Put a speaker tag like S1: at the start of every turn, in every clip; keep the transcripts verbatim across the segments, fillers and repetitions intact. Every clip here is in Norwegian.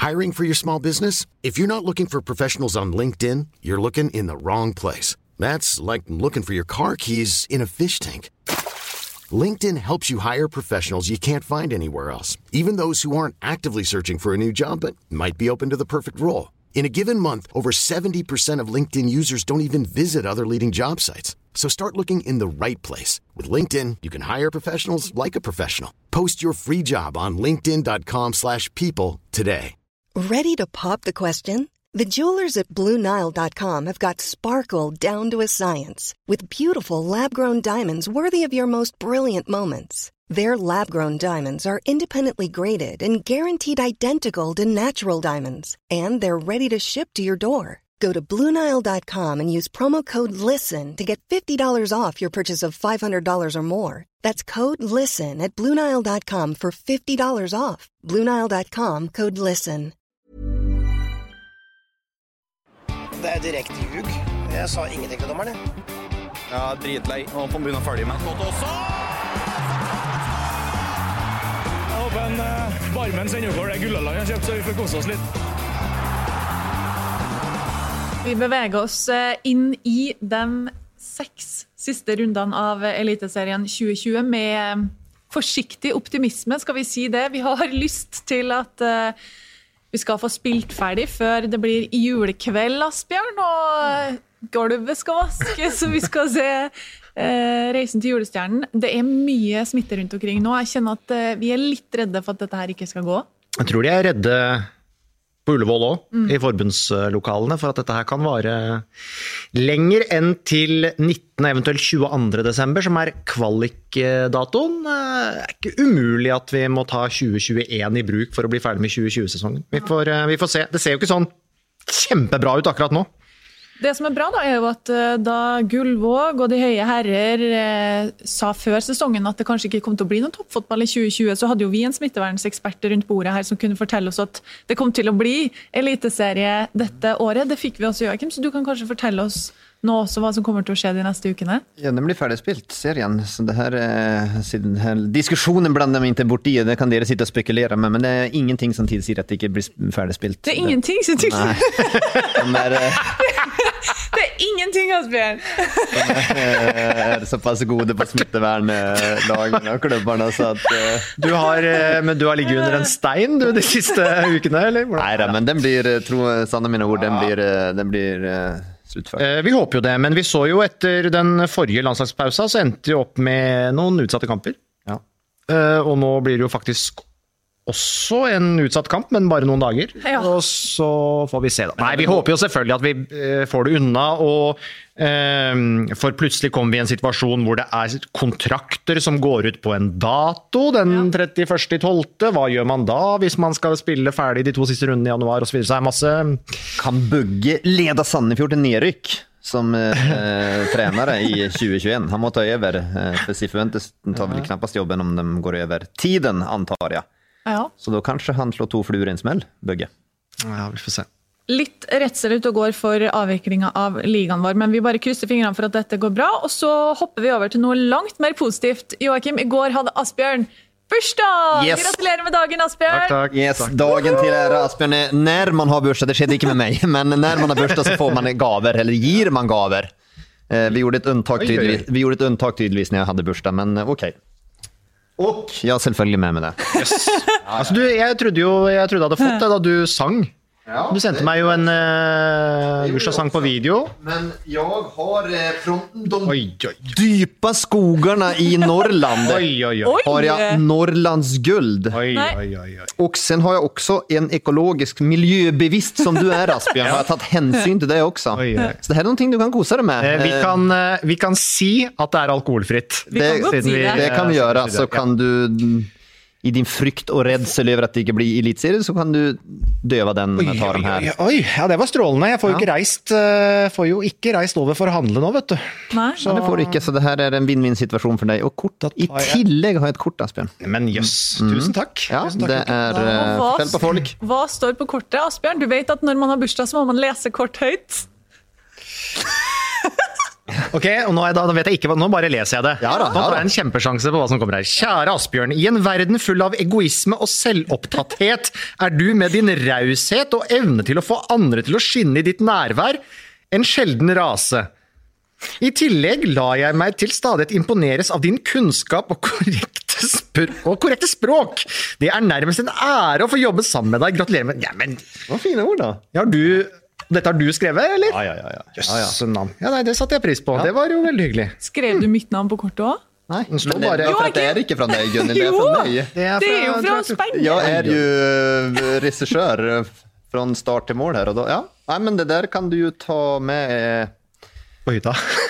S1: Hiring for your small business? If you're not looking for professionals on LinkedIn, you're looking in the wrong place. That's like looking for your car keys in a fish tank. LinkedIn helps you hire professionals you can't find anywhere else, even those who aren't actively searching for a new job but might be open to the perfect role. In a given month, over seventy percent of LinkedIn users don't even visit other leading job sites. So start looking in the right place. With LinkedIn, you can hire professionals like a professional. Post your free job on linkedin.com slash people today.
S2: Ready to pop the question? The jewelers at Blue Nile dot com have got sparkle down to a science with beautiful lab-grown diamonds worthy of your most brilliant moments. Their lab-grown diamonds are independently graded and guaranteed identical to natural diamonds, and they're ready to ship to your door. Go to Blue Nile dot com and use promo code LISTEN to get fifty dollars off your purchase of five hundred dollars or more. That's code LISTEN at Blue Nile dot com for fifty dollars off. Blue Nile dot com, code LISTEN.
S3: Det er direkte ljug. Jeg sa ingenting til dommerne.
S4: Ja, dritlei. Nå får han begynne å følge med. Godt også!
S5: Jeg håper en uh, barmen sender over det Gullaland jeg har kjøpt, så vi får kose oss litt.
S6: Vi beveger oss inn i de seks siste rundene av Eliteserien tjue tjue med forsiktig optimisme, skal vi si det. Vi har lyst til at uh, vi skal få spilt ferdig før det blir julekveld, Asbjørn, og gulvet skal vaskes, så vi skal se uh, Reisen til julestjernen. Det er mye smitte rundt omkring nå. Jeg kjenner at uh, vi er litt redde for at dette her ikke skal gå.
S7: Jeg tror de er redde på Ullevål også, mm. i forbundslokalene, for at dette her kan vare lenger enn til nittende, eventuelt tjueandre desember, som er kvalikdatoen. Det er ikke umulig at vi må ta tjue tjueen i bruk for å bli ferdig med tjue tjue-sesongen. Vi får, vi får se. Det ser jo ikke sånn kjempebra ut akkurat nå.
S6: Det som er bra da, er jo at da Gullvåg og de høye herrer eh, sa før sesongen at det kanskje ikke kom til å bli noen toppfotball i tjue tjue, så hadde jo vi en smittevernsekspert rundt bordet her som kunne fortelle oss at det kom til å bli eliteserie dette året. Det fikk vi også, Joakim, så du kan kanskje fortelle oss nå også hva som kommer til å skje de neste ukene?
S8: Ja, den blir färdigspilt, serien. Så det här, den här diskussionen blandar mig inte bort i. Det kan dere sitta och spekulera med, men det är ingenting som tillsier att det inte blir färdigspilt.
S6: Det är ingenting som tillsier?
S8: De är,
S6: det är ingenting, Asbjørn.
S8: De är så pass gode på smittevernlagen och klubbarna så att...
S7: Du har, men du har ligget under en stein du, de siste ukene, eller?
S8: Nej, da, men den blir, tror sanna mina ord, den blir... Den blir
S7: Eh, vi håper jo det, men vi så jo etter den forrige landslagspausa så endte vi opp med noen utsatte kamper.
S8: Ja.
S7: Eh, og nå blir det jo faktisk også en utsatt kamp, men bare noen dager.
S6: Ja.
S7: Og så får vi se da. Nei, vi håper jo selvfølgelig at vi eh, får det unna, og eh, for plutselig kommer vi i en situasjon hvor det er kontrakter som går ut på en dato, den trettiførste tolvte. Hva gjør man da hvis man skal spille ferdig de to siste rundene i januar og så videre? Så er masse...
S8: Kan Bugge leda Sandefjord til nedrykk som eh, tränare i tjue tjueen? Han må ta över, eh, för Sifuentes tar väl knappast jobben om de går över tiden, antar jag.
S6: Ja.
S8: Så då kanskje han slår to fluer i en smell, Bugge.
S7: Ja, vi får se.
S6: Litt redsel ut og går for avviklinga av ligaen vår, men vi bare krysser fingrene for at dette går bra, og så hopper vi over til noe langt mer positivt. Joakim, i går hadde Asbjørn bursdag!
S8: Yes.
S6: Gratulerer med dagen, Asbjørn!
S7: Takk, takk.
S8: Yes,
S7: takk.
S8: dagen til ære Asbjørn er når man har bursdag, det skjedde ikke med meg, men når man har bursdag så får man gaver, eller gir man gaver. Eh, vi gjorde et unntak tydeligvis, vi gjorde et unntak tydeligvis når jeg hadde bursdag, men eh, ok. Og jeg er selvfølgelig med med det.
S7: Yes. Altså, du, jeg trodde jo jeg trodde jeg hadde fått det da du sang.
S8: Ja,
S7: du sendte meg jo en uh, bursdagssang på video.
S8: Men jeg har eh, fra de
S7: oi, oi.
S8: dypa skogarna i Norrland
S7: Oi, oi, oi.
S8: har jeg Norrlands guld.
S7: Oi, oi, oi, oi.
S8: Og sen har jeg også en ekologisk miljöbevisst som du er, Asbjørn. Har jeg tatt hensyn til det også.
S7: Oi, oi.
S8: Så det her er noe du kan kose deg med.
S7: Eh, vi, kan, uh, vi kan si at det er alkoholfritt.
S6: Vi kan godt si det.
S8: Det kan vi gjøre, så kan du i din frykt og redsel over at det ikke blir elitserie, så kan du døve den med å ta dem her.
S7: Oi, oi, ja, det var strålende. Jeg får jo ikke reist, uh, får jo ikke reist over for å handle nå, vet du.
S6: Nei.
S8: Så... Ja, det får du ikke, så det her er en vinn-vinn-situasjon for deg. Og kort, i tillegg har jeg et kort, Asbjørn.
S7: Men jøss, mm. tusen takk.
S8: Ja,
S7: tusen takk.
S8: Det er uh, fortell på folk.
S6: Hva står på kortet, Asbjørn? Du vet at når man har bursdag, så må man lese kort høyt.
S7: Ok, og nå, er da, da vet jeg ikke hva, nå bare leser jeg det.
S8: Ja da,
S7: nå tar jeg en kjempesjanse på hva som kommer her. Kjære Asbjørn, i en verden full av egoisme og selvopptatthet er du med din raushet og evne til å få andre til å skinne i ditt nærvær en sjelden rase. I tillegg lar jeg meg til stadighet imponeres av din kunnskap og korrekte, spr og korrekte språk. Det er nærmest en ære å få jobbe sammen med deg. Gratulerer med... Ja, men...
S8: Hva fine ord da.
S7: Ja, du... Dette har du skrevet, eller?
S8: Ja, ja, ja. ja.
S7: Jøsse navn. Ja, nei, det satte jeg pris på. Ja. Det var jo veldig hyggelig.
S6: Skrev du mitt navn på kortet også?
S8: Nei,
S7: den står
S8: men det,
S7: bare...
S8: Jo, for det er ikke fra deg, Gunnil, det er fra meg.
S7: Det er,
S6: det er jo fra Spenge.
S8: Jeg er jo regissør fra start til mål her, og da, ja. Nei, men det der kan du jo ta med...
S7: På hytta.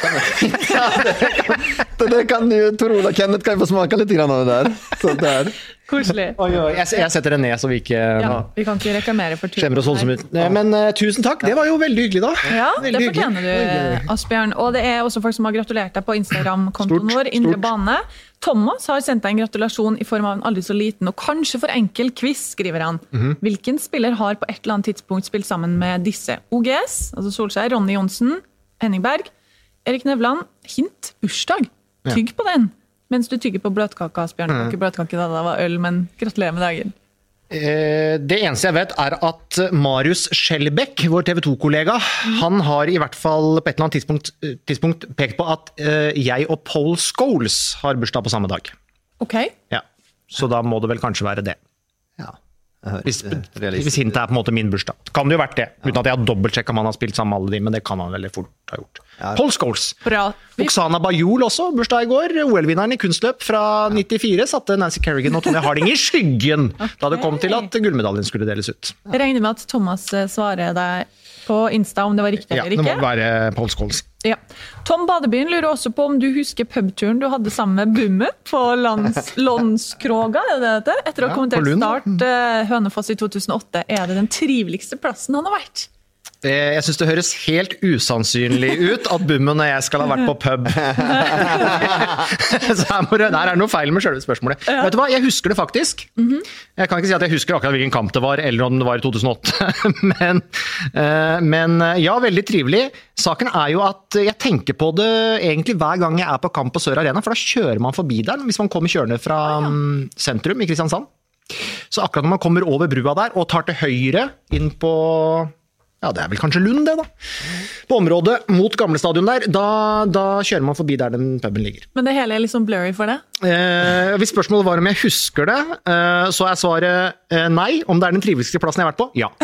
S8: Ja, det, kan, det der kan du jo, Tor Ola Kenneth kan jo få smake litt grann av det der. Så der.
S6: Koselig.
S7: Oi, oi, jeg, jeg setter det ned, så vi ikke...
S6: Ja, vi kan ikke reklamere for tusen.
S7: Skjemmer oss holde som ut. Men uh, tusen takk, det var jo veldig hyggelig da.
S6: Ja,
S7: veldig
S6: det fortjener hyggelig. Du, Asbjørn. Og det er også folk som har gratulert deg på Instagram-kontoen vår, Indre Bane. Thomas har sendt deg en gratulasjon i form av en aldri så liten og kanskje for enkel quiz, skriver han. Mm-hmm. Hvilken spiller har på et eller annet tidspunkt spilt sammen med disse? O G S, altså Solskjær, Ronny Jonsen, Henning Berg, Erik Nevland, hint, bursdag. Tygg på den. Mens du tygger på bløtkaka, Asbjørn. Mm. Ikke bløtkake da, det var øl, men gratulerer med dagen.
S7: Eh, det eneste jeg vet er at Marius Skjelbæk, vår T V to-kollega, mm. han har i hvert fall på et eller annet tidspunkt, tidspunkt pekt på at eh, jeg og Paul Scholes har bursdag på samme dag.
S6: Ok.
S7: Ja, så da må det vel kanskje være det.
S8: Ja.
S7: Hvis, hvis hintet er på en måte min bursdag. Kan det jo vært det, uten at jeg har dobbeltsjekket om han har spilt sammen med alle de, men det kan han veldig fort ha gjort. Ja. Paul Scholes.
S6: Bra.
S7: Oksana Bajol også, bursdag i går. O L-vinneren i kunstløp fra nittifire satte Nancy Kerrigan og Tonya Harding i skyggen okay. da det kom til at gullmedaljen skulle deles ut.
S6: Jeg regner med at Thomas svarer deg på Insta om det var riktig eller ikke.
S7: Ja, det må være Paul Scholes.
S6: Ja. Tom Badebyen lurer også på om du husker pubturen du hadde sammen med Bummet på lands, Landskroga, er det det? Etter å ha kommentert Start uh, Hønefoss i to tusen og åtte, er det den triveligste plassen han har vært?
S7: Jeg synes det høres helt usannsynlig ut at Bummen og jeg skal ha vært på pub. Så her, må det, her er det noe feil med selve spørsmålet. Ja. Vet du hva, jeg husker det faktisk. Mm-hmm. Jeg kan ikke si at jeg husker akkurat hvilken kamp det var, eller om det var i to tusen og åtte. men, men ja, veldig trivelig. Saken er jo at jeg tenker på det egentlig hver gang jeg er på kamp på Sør Arena, for da kjører man forbi der, hvis man kommer kjørende fra ja. sentrum i Kristiansand. Så akkurat når man kommer over brua der, og tar til høyre inn på... Ja, det er vel kanskje Lund det da. På området mot gamle stadion der, da, da kjører man forbi der den puben ligger.
S6: Men det hele er liksom blurry for det?
S7: Eh, hvis spørsmålet var om jeg husker det, eh, så er svaret eh, nei. Om det er den triveligste plassen jeg har vært på, ja.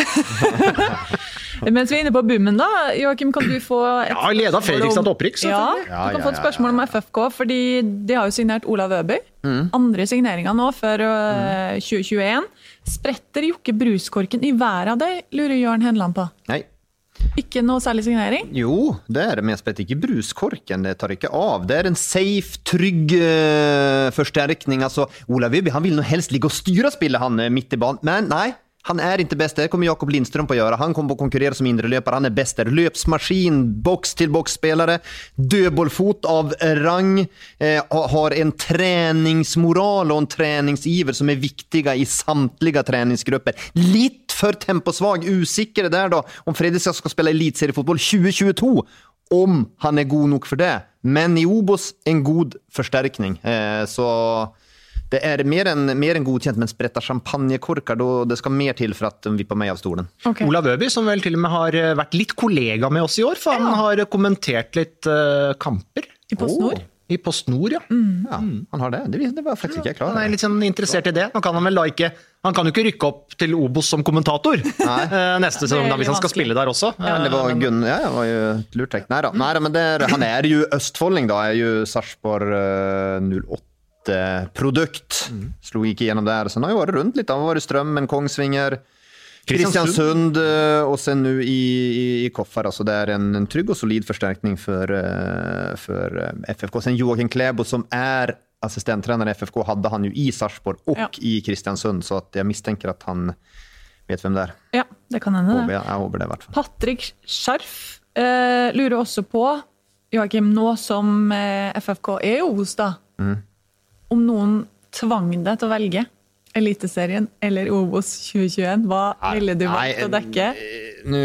S6: Mens vi er inne på Bummen da, Joachim, kan du få... Et
S7: ja, leda Fredrikstad til opprykk,
S6: selvfølgelig. Ja, du kan få et spørsmål om F F K, fordi de har jo signert Olav Øby. Mm. Andre signeringer nå før uh, tjue tjueen. Spretter Jokke Bruskorken i hver av deg, lurer Jørn Henland på.
S8: Nei.
S6: Ikke noe særlig signering?
S8: Jo, det er det, men jeg spretter ikke bruskorken, det tar ikke av. Det er en safe, trygg uh, forsterkning. Altså, Olav Øby, han vil nå helst ligge og styre spillet han midt i banen, men nei. Han er inte bäst, det kommer Jakob Lindström på att göra. Han kommer på att konkurrera som inre löpare. Han är bäst där. Löpsmaskin, box till boxspelare, dödbollfot av rang, eh, har en träningsmoral och en träningsiver som är viktiga i samtliga träningsgrupper. Lite för temposvag, usikker där då om Fredrikstad ska spela elitseriefotboll tjue tjueto. Om han är god nog för det. Men i Obos en god förstärkning. Eh, så... Det er mer enn, mer enn godkjent, men spretter champagnekorker, då det skal mer til for at de vipper meg av stolen.
S7: Okay. Olav Øby, som vel til og med har vært litt kollega med oss i år, for ja. han har kommentert litt uh, kamper.
S6: I PostNord?
S7: Oh. I PostNord, ja.
S8: Mm. Ja, han har det. Det, det var faktisk ikke jeg klar.
S7: Han er litt sånn interessert i det. Nå kan han vel da ikke, han kan jo ikke rykke opp til Obos som kommentator neste sesong, hvis han skal spille der også.
S8: Ja, det var Gunn, ja, det var jo et lurtrekk. Nei da, Nei, men det er, han er jo østfolding da, er jo Sarpsborg uh, null åtte. Produkt mm. slog ikke gjennom der, så nå har jeg vært rundt litt, da var det Strømmen, Kongsvinger, Kristiansund og sen nu i, i, i Koffar, altså det er en, en trygg og solid forsterkning for, uh, for F F K. Sen Joakim Klæbo som er assistenttränare i F F K hadde han jo i Sarpsborg og ja. i Kristiansund, så at jeg mistenker at han vet hvem det er.
S6: Ja, det kan hende det.
S8: Jeg håper det i hvert fall.
S6: Patrick Scharf uh, lurer også på, Joakim, nå som uh, F F K er i Obos da, mm. om noen tvang deg til å velge Eliteserien eller Obos tjue tjueen, hva ville du valgt å dekke?
S8: nu,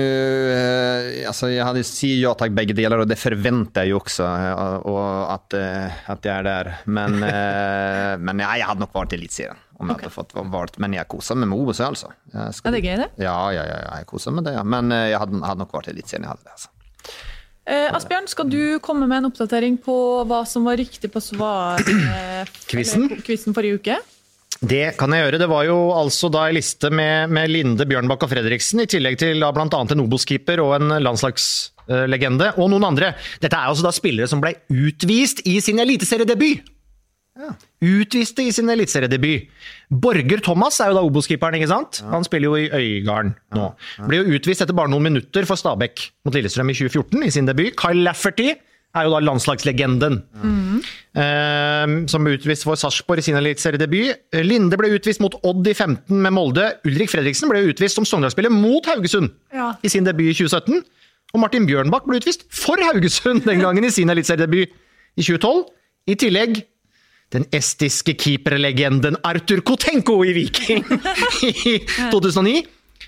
S8: eh, alltså jag hade sier ja tack bägge delar och det förväntar jag ju också eh, och att, eh, att jag är där. Men, eh, men ja, jag hade nog varit i elitserien om jag okay. hade fått varit. Men jag kosar med Mo också alltså. Jag
S6: ska, ja, det är gøy det?
S8: Ja, ja, ja, jag kosar med det. Ja. Men eh, jag hade, hade nog varit i elitserien, jag hade det alltså.
S6: Eh, Asbjørn, skal du komme med en oppdatering på hva som var riktig på svar eh,
S7: Quizen?
S6: Quizen forrige uke?
S7: Det kan jeg gjøre. Det var jo altså da en liste med, med Linde, Bjørnbakk og Fredriksen, i tillegg til da blant annet en Obos-keeper og en landslagslegende, og noen andre. Dette er altså da spillere som ble utvist i sin eliteseriedebut. Ja. Utviste i sin eliteseriedebut. Borger Thomas er jo da Obos-keeperen, ikke sant? Ja. Han spiller jo i Øygarden nå. Ja. Ja. Ble jo utvist etter bare noen minutter for Stabæk mot Lillestrøm i tjue fjorten i sin debut. Kyle Lafferty er jo da landslagslegenden, mm. eh, som ble utvist for Sarpsborg i sin eliteseriedebut. Linde ble utvist mot Odd i femten med Molde. Ulrik Fredriksen ble utvist som Sogndal-spiller mot Haugesund ja. I sin debut i tjue sytten. Og Martin Bjørnbakk ble utvist for Haugesund den gangen i sin eliteseriedebut i tjue tolv. I tillegg den estiske keeperlegenden Artur Kotenko i Viking i to tusen og ni,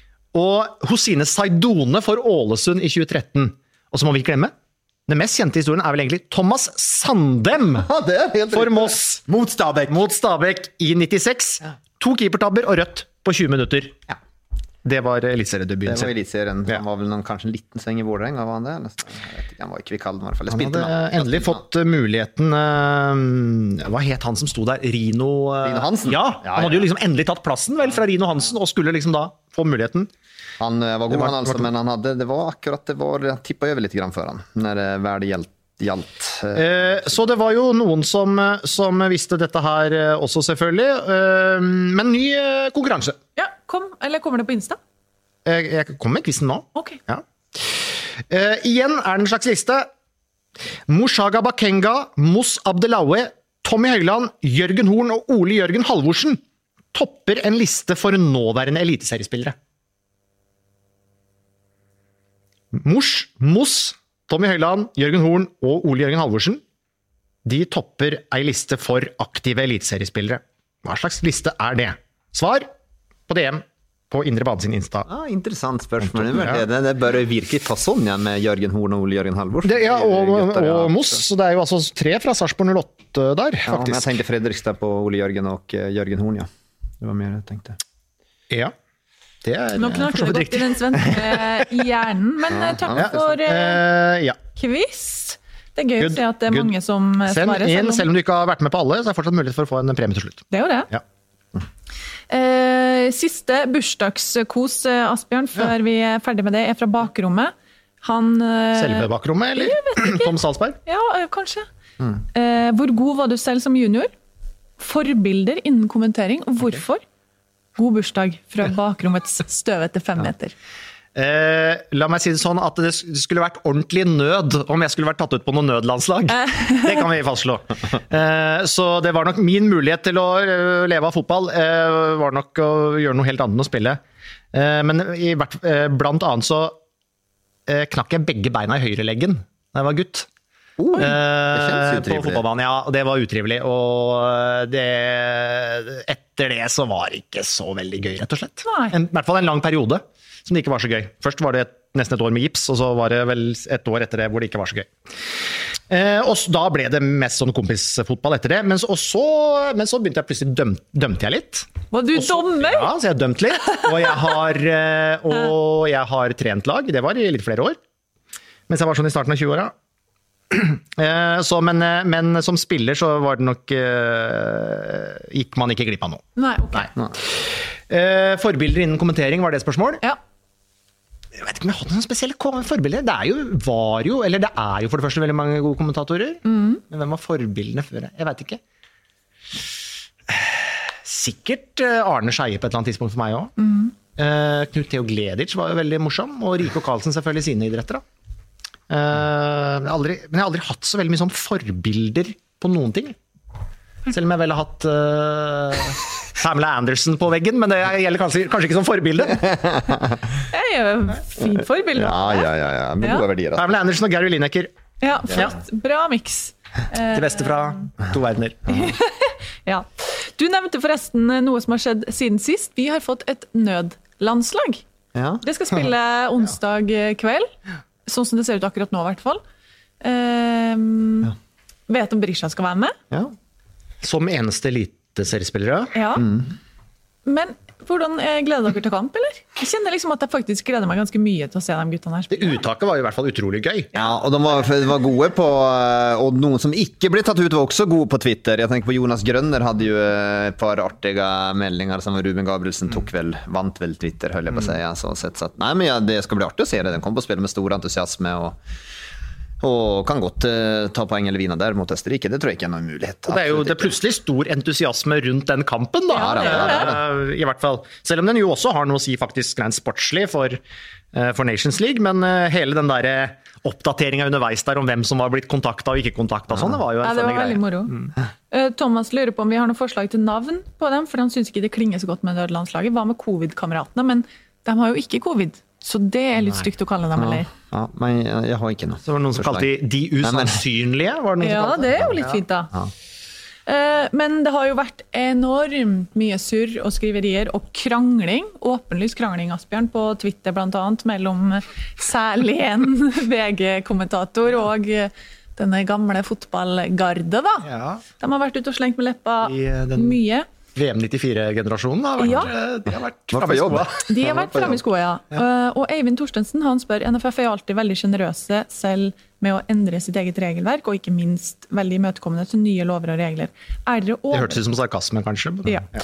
S7: og Hosine Saidone for Ålesund i tjue tretten. Og så må vi glemme, den mest kjente historien er vel egentlig Thomas Sandem
S8: ja, det er helt
S7: for Moss
S8: mot Stabæk.
S7: mot Stabæk i nittiseks. Ja. To keepertabber og rødt på tjue minutter. Ja. Det var elitseriedebuten.
S8: Det var elitserien. Han var vel noen, kanskje en liten sveng i Vålerenga, var han det? Eller? Jeg vet ikke, han var i Kvikkhallen i hvert fall.
S7: Han hadde endelig fått muligheten, uh, hva het han som sto der? Rino, uh,
S8: Rino Hansen?
S7: Ja, han hadde jo liksom endelig tatt plassen vel fra Rino Hansen, og skulle liksom da få muligheten.
S8: Han uh, var god var, han altså, men han hadde, det var akkurat, det var, han tippet over litt grann for han, når det var det gjeldt. Gjaldt.
S7: Eh, så det var jo noen som, som visste dette her også selvfølgelig, eh, men ny konkurranse.
S6: Ja, kom, eller kommer det på Insta?
S7: Eh, jeg kommer med quizen nå.
S6: Ok.
S7: Ja. Eh, igjen er det en slags liste. Mushaga Bakenga, Mos Abdelaue, Tommy Høiland, Jørgen Horn og Ole Jørgen Halvorsen topper en liste for nåværende eliteseriespillere. Mos, Mos Tommy Høiland, Jørgen Horn og Ole Jørgen Halvorsen, de topper ei liste for aktive eliteseriespillere. Hva slags liste er det? Svar på D M på Indre Bad sin Insta.
S8: Ah, interessant spørsmål. Ja. Det, det bør jo virkelig ta sånn ja, med Jørgen Horn og Ole Jørgen Halvorsen.
S7: Det, ja, og, og Moss, så det er jo altså tre fra Sarpsborg null åtte der,
S8: ja,
S7: faktisk.
S8: Jeg tenkte Fredrikstad på Ole Jørgen og uh, Jørgen Horn, ja. Det var mer jeg tenkte.
S7: Ja. Det er,
S6: nå knakker det godt i den svenske i hjernen, men ja, takk ja. for uh, ja. quiz. Det er gøy good, å se at det er good. mange som
S7: Send
S6: svarer.
S7: Inn, selv om du ikke har vært med på alle, så er det fortsatt mulighet for å få en premie til slutt.
S6: Det er jo det.
S7: Ja.
S6: Uh, siste bursdagskos, Asbjørn, før ja. vi er ferdig med det, er fra bakrommet. Han, uh,
S7: Selve bakrommet, eller? Tom Salsberg?
S6: Ja, uh, kanskje. Mm. Uh, hvor god var du selv som junior? Forbilder innen kommentering, og hvorfor? Okay. God bursdag fra bakrommets støvete fem meter.
S7: Eh, la meg si det sånn at det skulle vært ordentlig nød om jeg skulle vært tatt ut på noen nødlandslag. Det kan vi fastslå. Eh, så det var nok min mulighet til å leve av fotball, eh, var nok å gjøre noe helt annet enn å spille. Eh, men i hvert, eh, blant annet så eh, knakk jeg begge beina i høyreleggen da jeg var gutt.
S8: Oh, det kjennes
S7: utrivelig. På fotballbanen, ja, og det var utrivelig, og det, etter det så var det ikke så veldig gøy, rett og slett. En, I hvert fall en lang periode som det ikke var så gøy. Først var det et, nesten et år med gips, og så var det vel et år etter det hvor det ikke var så gøy. Eh, og da ble det mest sånn kompisfotball etter det, men så, så, men så begynte jeg plutselig, døm, dømte jeg litt.
S6: Var du så, dommer?
S7: Ja, så jeg dømte litt, og jeg har, og jeg har trent lag, det var i litt flere år, mens jeg var sånn i starten av tjue-åra. Så, men, men som spiller så var det nok uh, gikk man ikke glipp av noe.
S6: Nei, ok.
S7: Nei. Uh, forbilder innen kommentering, var det et spørsmål?
S6: Ja.
S7: Jeg vet ikke om jeg hadde noen spesielle forbilder. Det er jo, var jo, eller det er jo for det første veldig mange gode kommentatorer. Mm. Men hvem var forbildene før? Jeg vet ikke. Sikkert Arne Scheie på et eller annet tidspunkt for meg også. Mm. Uh, Knut Theo Gleditsch var jo veldig morsom, og Rico Karlsen selvfølgelig sine idretter da. Uh, men, jeg aldri, men jeg har aldri hatt så veldig mye sånn forbilder på noen ting. Selv om jeg vel har hatt uh, Pamela Anderson på veggen, men det gjelder kanskje, kanskje ikke som forbilde.
S6: Jeg er jo fint forbilde.
S8: Ja, ja, ja, ja. Med gode verdier.
S7: Pamela Anderson og Gary Lineker.
S6: Ja, flott. Bra mix.
S7: Til beste fra to verdener.
S6: Ja. Du nevnte forresten noe som har skjedd siden sist. Vi har fått et nødlandslag.
S8: Ja.
S6: Det skal spille onsdag kveld, sånn som det ser ut akkurat nå i hvert fall. Um, ja. Vet om Berisha skal være med?
S8: Ja.
S7: Som eneste eliteseriespillere.
S6: Ja. Mm. Men hvordan gleder dere til kamp, eller? Jeg kjenner liksom at jeg faktisk gleder meg ganske mye til å se de guttene her spille.
S7: Det uttaket var i hvert fall utrolig gøy.
S8: Ja, og de var, de var gode på, og noen som ikke ble tatt ut var også gode på Twitter. Jeg tenker på Jonas Grønner hadde jo et par artige meldinger som Ruben Gabrielsen tok vel, vant vel Twitter, høll jeg på å si. Så sett, så at, nei, men ja, det skal bli artig å se det. Den kommer på å spille med stor entusiasme, og og kan godt uh, ta poeng eller vinne der mot Østerrike. Det tror jeg ikke er noen mulighet.
S7: Og det er jo det er plutselig stor entusiasme rundt den kampen, da.
S6: Ja, det er det. Ja,
S7: uh, I hvert fall. Selv om den jo også har noe å si faktisk rent sportslig for, uh, for Nations League, men uh, hele den der oppdateringen underveis der om hvem som var blitt kontaktet og ikke kontaktet, ja. Sånn, det var jo en
S6: ja, det var
S7: greie.
S6: Veldig moro. Mm. Uh, Thomas lurer på om vi har noen forslag til navn på dem, for han synes ikke det klinger så godt med Nederlandslaget. Hva med covid-kameratene? Men de har jo ikke covid. Så det er litt stygt å kalle dem, eller?
S8: Ja, ja, men jeg, jeg har ikke noe.
S7: Så var det noen som kalte de de usannsynlige? Var det noen
S6: ja,
S7: som kalte
S6: det er jo litt fint da. Ja. Uh, men det har jo vært enormt mye surr og skriverier og krangling, åpenlys krangling, Asbjørn, på Twitter blant annet, mellom særlig en V G-kommentator og denne gamle fotballgarde, da. Ja. De har vært ute og slengt med leppa den... mye.
S7: V M nittifire-generasjonen har vært,
S6: ja.
S7: de har vært fremme i skoa.
S6: De har vært fremme i skoa, ja. ja. Og Eivind Torstensen, han spør, N F F er alltid veldig generøse selv med å endre sitt eget regelverk, og ikke minst veldig imøtekommende til nye lover og regler. Er dere over...
S7: Det hørtes ut som sarkasme, kanskje.
S6: Ja. Ja.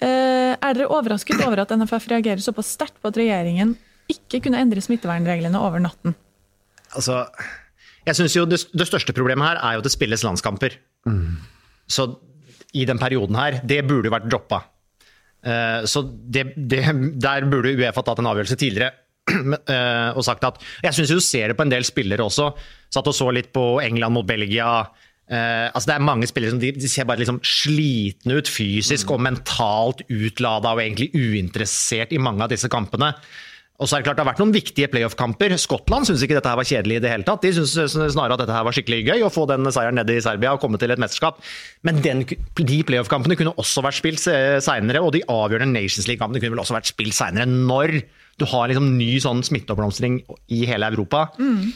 S6: Er dere overrasket over at N F F reagerer såpass sterkt på at regjeringen ikke kunne endre smittevernreglene over natten?
S7: Altså, jeg synes jo det, det største problemet her er jo at det spilles landskamper. Mm. Så i den perioden her, det burde jo vært droppet. Uh, så det, det, der burde UEFA tatt en avgjørelse tidligere, uh, og sagt at, jeg synes jo du ser det på en del spillere også, satt og så litt på England mot Belgia, uh, altså det er mange spillere som de, de ser bare liksom slitne ut fysisk mm. og mentalt utladet og egentlig uinteressert i mange av disse kampene. Og så er det klart det har vært noen viktige playoff-kamper. Skottland synes ikke dette her var kjedelig i det hele tatt. De synes snarere at dette her var skikkelig gøy å få den seieren nede i Serbia og komme til et mesterskap. Men den, de playoff-kampene kunne også vært spilt senere, og de avgjørende Nations League-kampene kunne vel også vært spilt senere når du har liksom ny sånn smitteoppblomstring i hele Europa. Mm.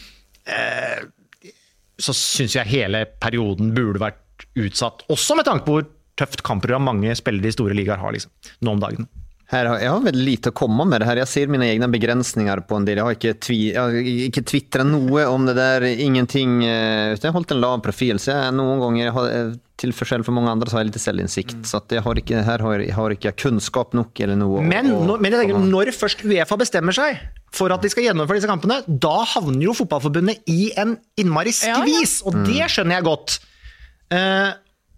S7: Eh, så synes jeg hele perioden burde vært utsatt, også med tanke på hvor tøft kampprogram mange spillere i store ligaer har liksom, nå om dagen.
S8: Her har, jeg har veldig lite å komme med det her. Jeg ser mine egne begrensninger på en del. Jeg har ikke, tvi, jeg har ikke twittret noe om det der, ingenting. Jeg har holdt en lav profil, så jeg noen ganger, har, til forskjell for mange andre, så har jeg litt selvinnsikt. Mm. Så at jeg har ikke, her har jeg, har ikke kunnskap nok eller noe.
S7: Men,
S8: og,
S7: når, men jeg tenker, når først UEFA bestemmer seg for at de skal gjennomføre disse kampene, da havner jo fotballforbundet i en innmari skvis, ja, ja. Og det skjønner jeg godt. Uh,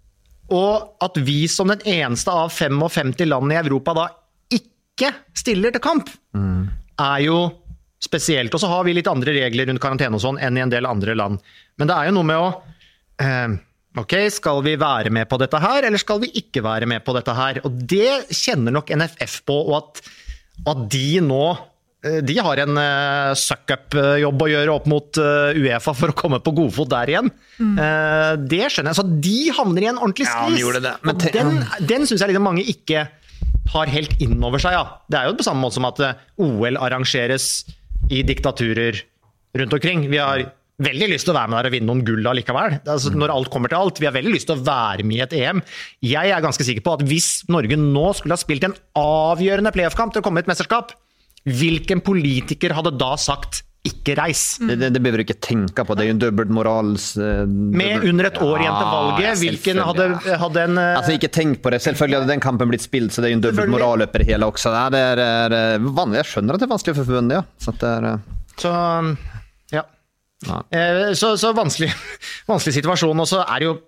S7: og at vi som den eneste av femogfemti land i Europa da ikke stiller til kamp, mm. er jo spesielt. Og så har vi litt andre regler rundt karantene og sånn enn i en del andre land. Men det er jo noe med å eh, ok, skal vi være med på dette her, eller skal vi ikke være med på dette her? Og det kjenner nok N F F på, og at, at de nå de har en uh, suck-up-jobb å gjøre opp mot uh, UEFA for å komme på godfot der igjen. Mm. Uh, det skjønner jeg. Så de havner i en ordentlig skvis.
S8: Ja, de
S7: og den, den synes jeg liksom mange ikke har helt inn over seg, ja. Det er jo på samme måte som at O L arrangeres i diktaturer rundt omkring. Vi har veldig lyst til å være med der og vinne noen gull allikevel. Altså, når alt kommer til alt, vi har veldig lyst til å være med i et E M. Jeg er ganske sikker på at hvis Norge nå skulle ha spilt en avgjørende playoff-kamp til å komme i et mesterskap, hvilken politiker hadde da sagt ikke reis?
S8: Det, det, det behøver du ikke tenke på, det er jo en dobbelt morals... Uh,
S7: med under et år igjen til valget, ja, hvilken hadde, hadde en... Uh,
S8: altså ikke tenk på det, selvfølgelig hadde den kampen blitt spilt, så det er jo en dobbelt moral oppi det hele også. Ja, det er, er vanlig, jeg skjønner at det er vanskelig for forbundet, ja. Så det er... Uh...
S7: Så, ja. ja. Uh, så, så vanskelig, vanskelig situasjon, og så er det jo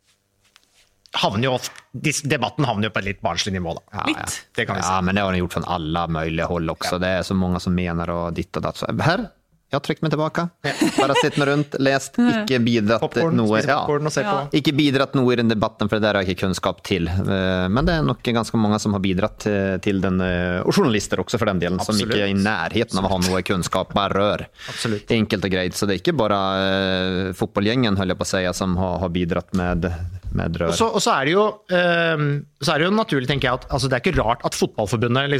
S7: havner jo, debatten havner jo på et litt barnslig nivå da.
S8: Ja, ja. Det kan vi ja, si. Men det har den gjort från alla möjliga håll också. Ja. Det är så många som menar och ditt och datt. Så här, jag har tryckt mig tillbaka. Ja. Bara sett mig runt, läst, ikke bidratt
S7: popcorn,
S8: noe.
S7: Ja.
S8: Ja. Ikke bidratt noe i den debatten, for det der har jeg ikke kunnskap til. Men det er nok ganske mange som har bidratt til den, og journalister også for den delen, Absolutt. Som ikke er i nærheten av å ha noe kunnskap, bare rør. Absolutt. Enkelt og greit, så det er ikke bare uh, fotbollgjengen, høll jeg på å si, som har, har bidratt med, med rør.
S7: Og så, og så, er det jo, uh, så er det jo naturlig, tenker jeg, at altså, det er ikke rart at fotballforbundet liksom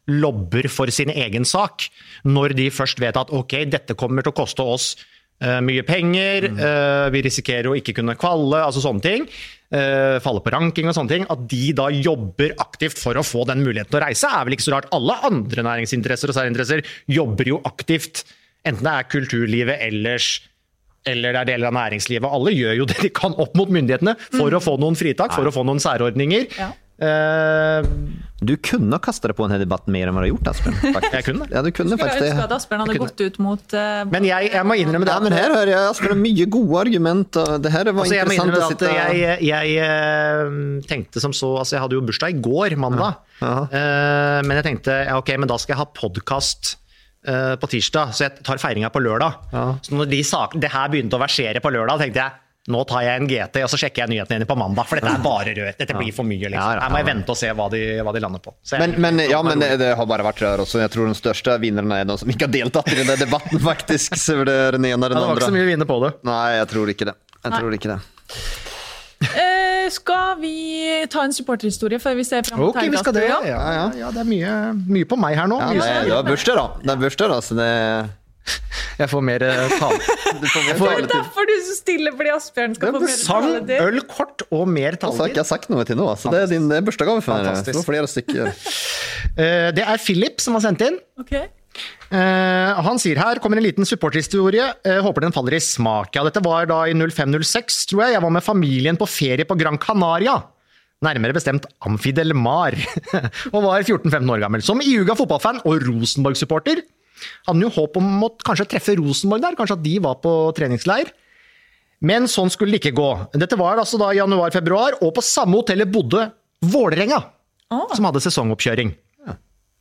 S7: lobber for sin egen sak, når de først vet at ok, dette kommer til å koste oss uh, mye penger, mm. uh, vi risikerer å ikke kunne kvalle, altså sånne ting, uh, falle på ranking og sånne ting, at de da jobber aktivt for å få den muligheten til å reise, er vel ikke så rart. Alle andre næringsinteresser og særinteresser jobber jo aktivt, enten det er kulturlivet ellers, eller det er deler av næringslivet. Alle gjør jo det de kan opp mot myndighetene for mm. å få noen fritak, for å få noen særordninger. Ja. Uh,
S8: du kunne kastet det på denne debatten mer enn hva du har gjort, Asbjørn. Faktisk.
S7: Jeg kunne.
S8: Ja, du kunne
S6: Skulle
S8: faktisk det.
S6: Jeg ønske at Asbjørn hadde gått ut mot... Uh,
S7: men jeg, jeg må innrømme det.
S8: Ja, men her hører jeg Asbjørn mye gode argumenter. Det her var altså, interessant å sitte...
S7: Jeg, jeg, jeg tenkte som så... Altså, jeg hadde jo bursdag i går, mandag. Ja. Uh, men jeg tenkte, ja, ok, men da skal jeg ha podcast uh, på tirsdag, så jeg tar feiringa på lørdag. Ja. Så når de saken, det her begynte å versere på lørdag, tenkte jeg, nå tar jeg en G T, og så sjekker jeg nyhetene igjen på mandag, for dette er bare rød. Dette blir for mye, liksom. Ja, ja, ja. Her må jeg vente og se hva de, hva de lander på.
S8: Men, men, ja, men det, det har bare vært rør også. Jeg tror de største vinnerne er de som ikke har deltatt i den debatten, faktisk. Så det er den ene og den andre.
S7: Det var ikke så mye vinner på det.
S8: Nei, jeg tror ikke det. Jeg Nei. tror ikke det.
S6: Uh, skal vi ta en supporterhistorie før vi ser frem til
S7: okay, vi skal det. Ja, ja, ja, det er mye, mye på meg her nå.
S8: Ja, det, det var bursdag da. Det er bursdag da, så det...
S7: Jeg får mer tale.
S6: Det er derfor du er så stille, fordi Asbjørn skal få mer
S7: taletid. Sang, øl, kort og mer taletid.
S8: Jeg har ikke sagt noe til nå, så det er din bursdagsgave for meg. Det var flere stykker.
S7: Det er Philip som har sendt inn.
S6: Okay.
S7: Han sier her, kommer en liten supporthistorie, håper den faller i smak. Ja, dette var da i null fem null seks, tror jeg. Jeg var med familien på ferie på Gran Canaria. Nærmere bestemt Amphi del Mar. Og var fjorten femten år gammel. Som iuga fotballfan og Rosenborg-supporter. Hadde jo håp om å kanskje treffe Rosenborg der, kanskje at de var på treningsleir. Men sånn skulle det ikke gå. Dette var altså da i januar-februar, og på samme hotellet bodde Vålerenga, oh. som hadde sesongoppkjøring. Ja.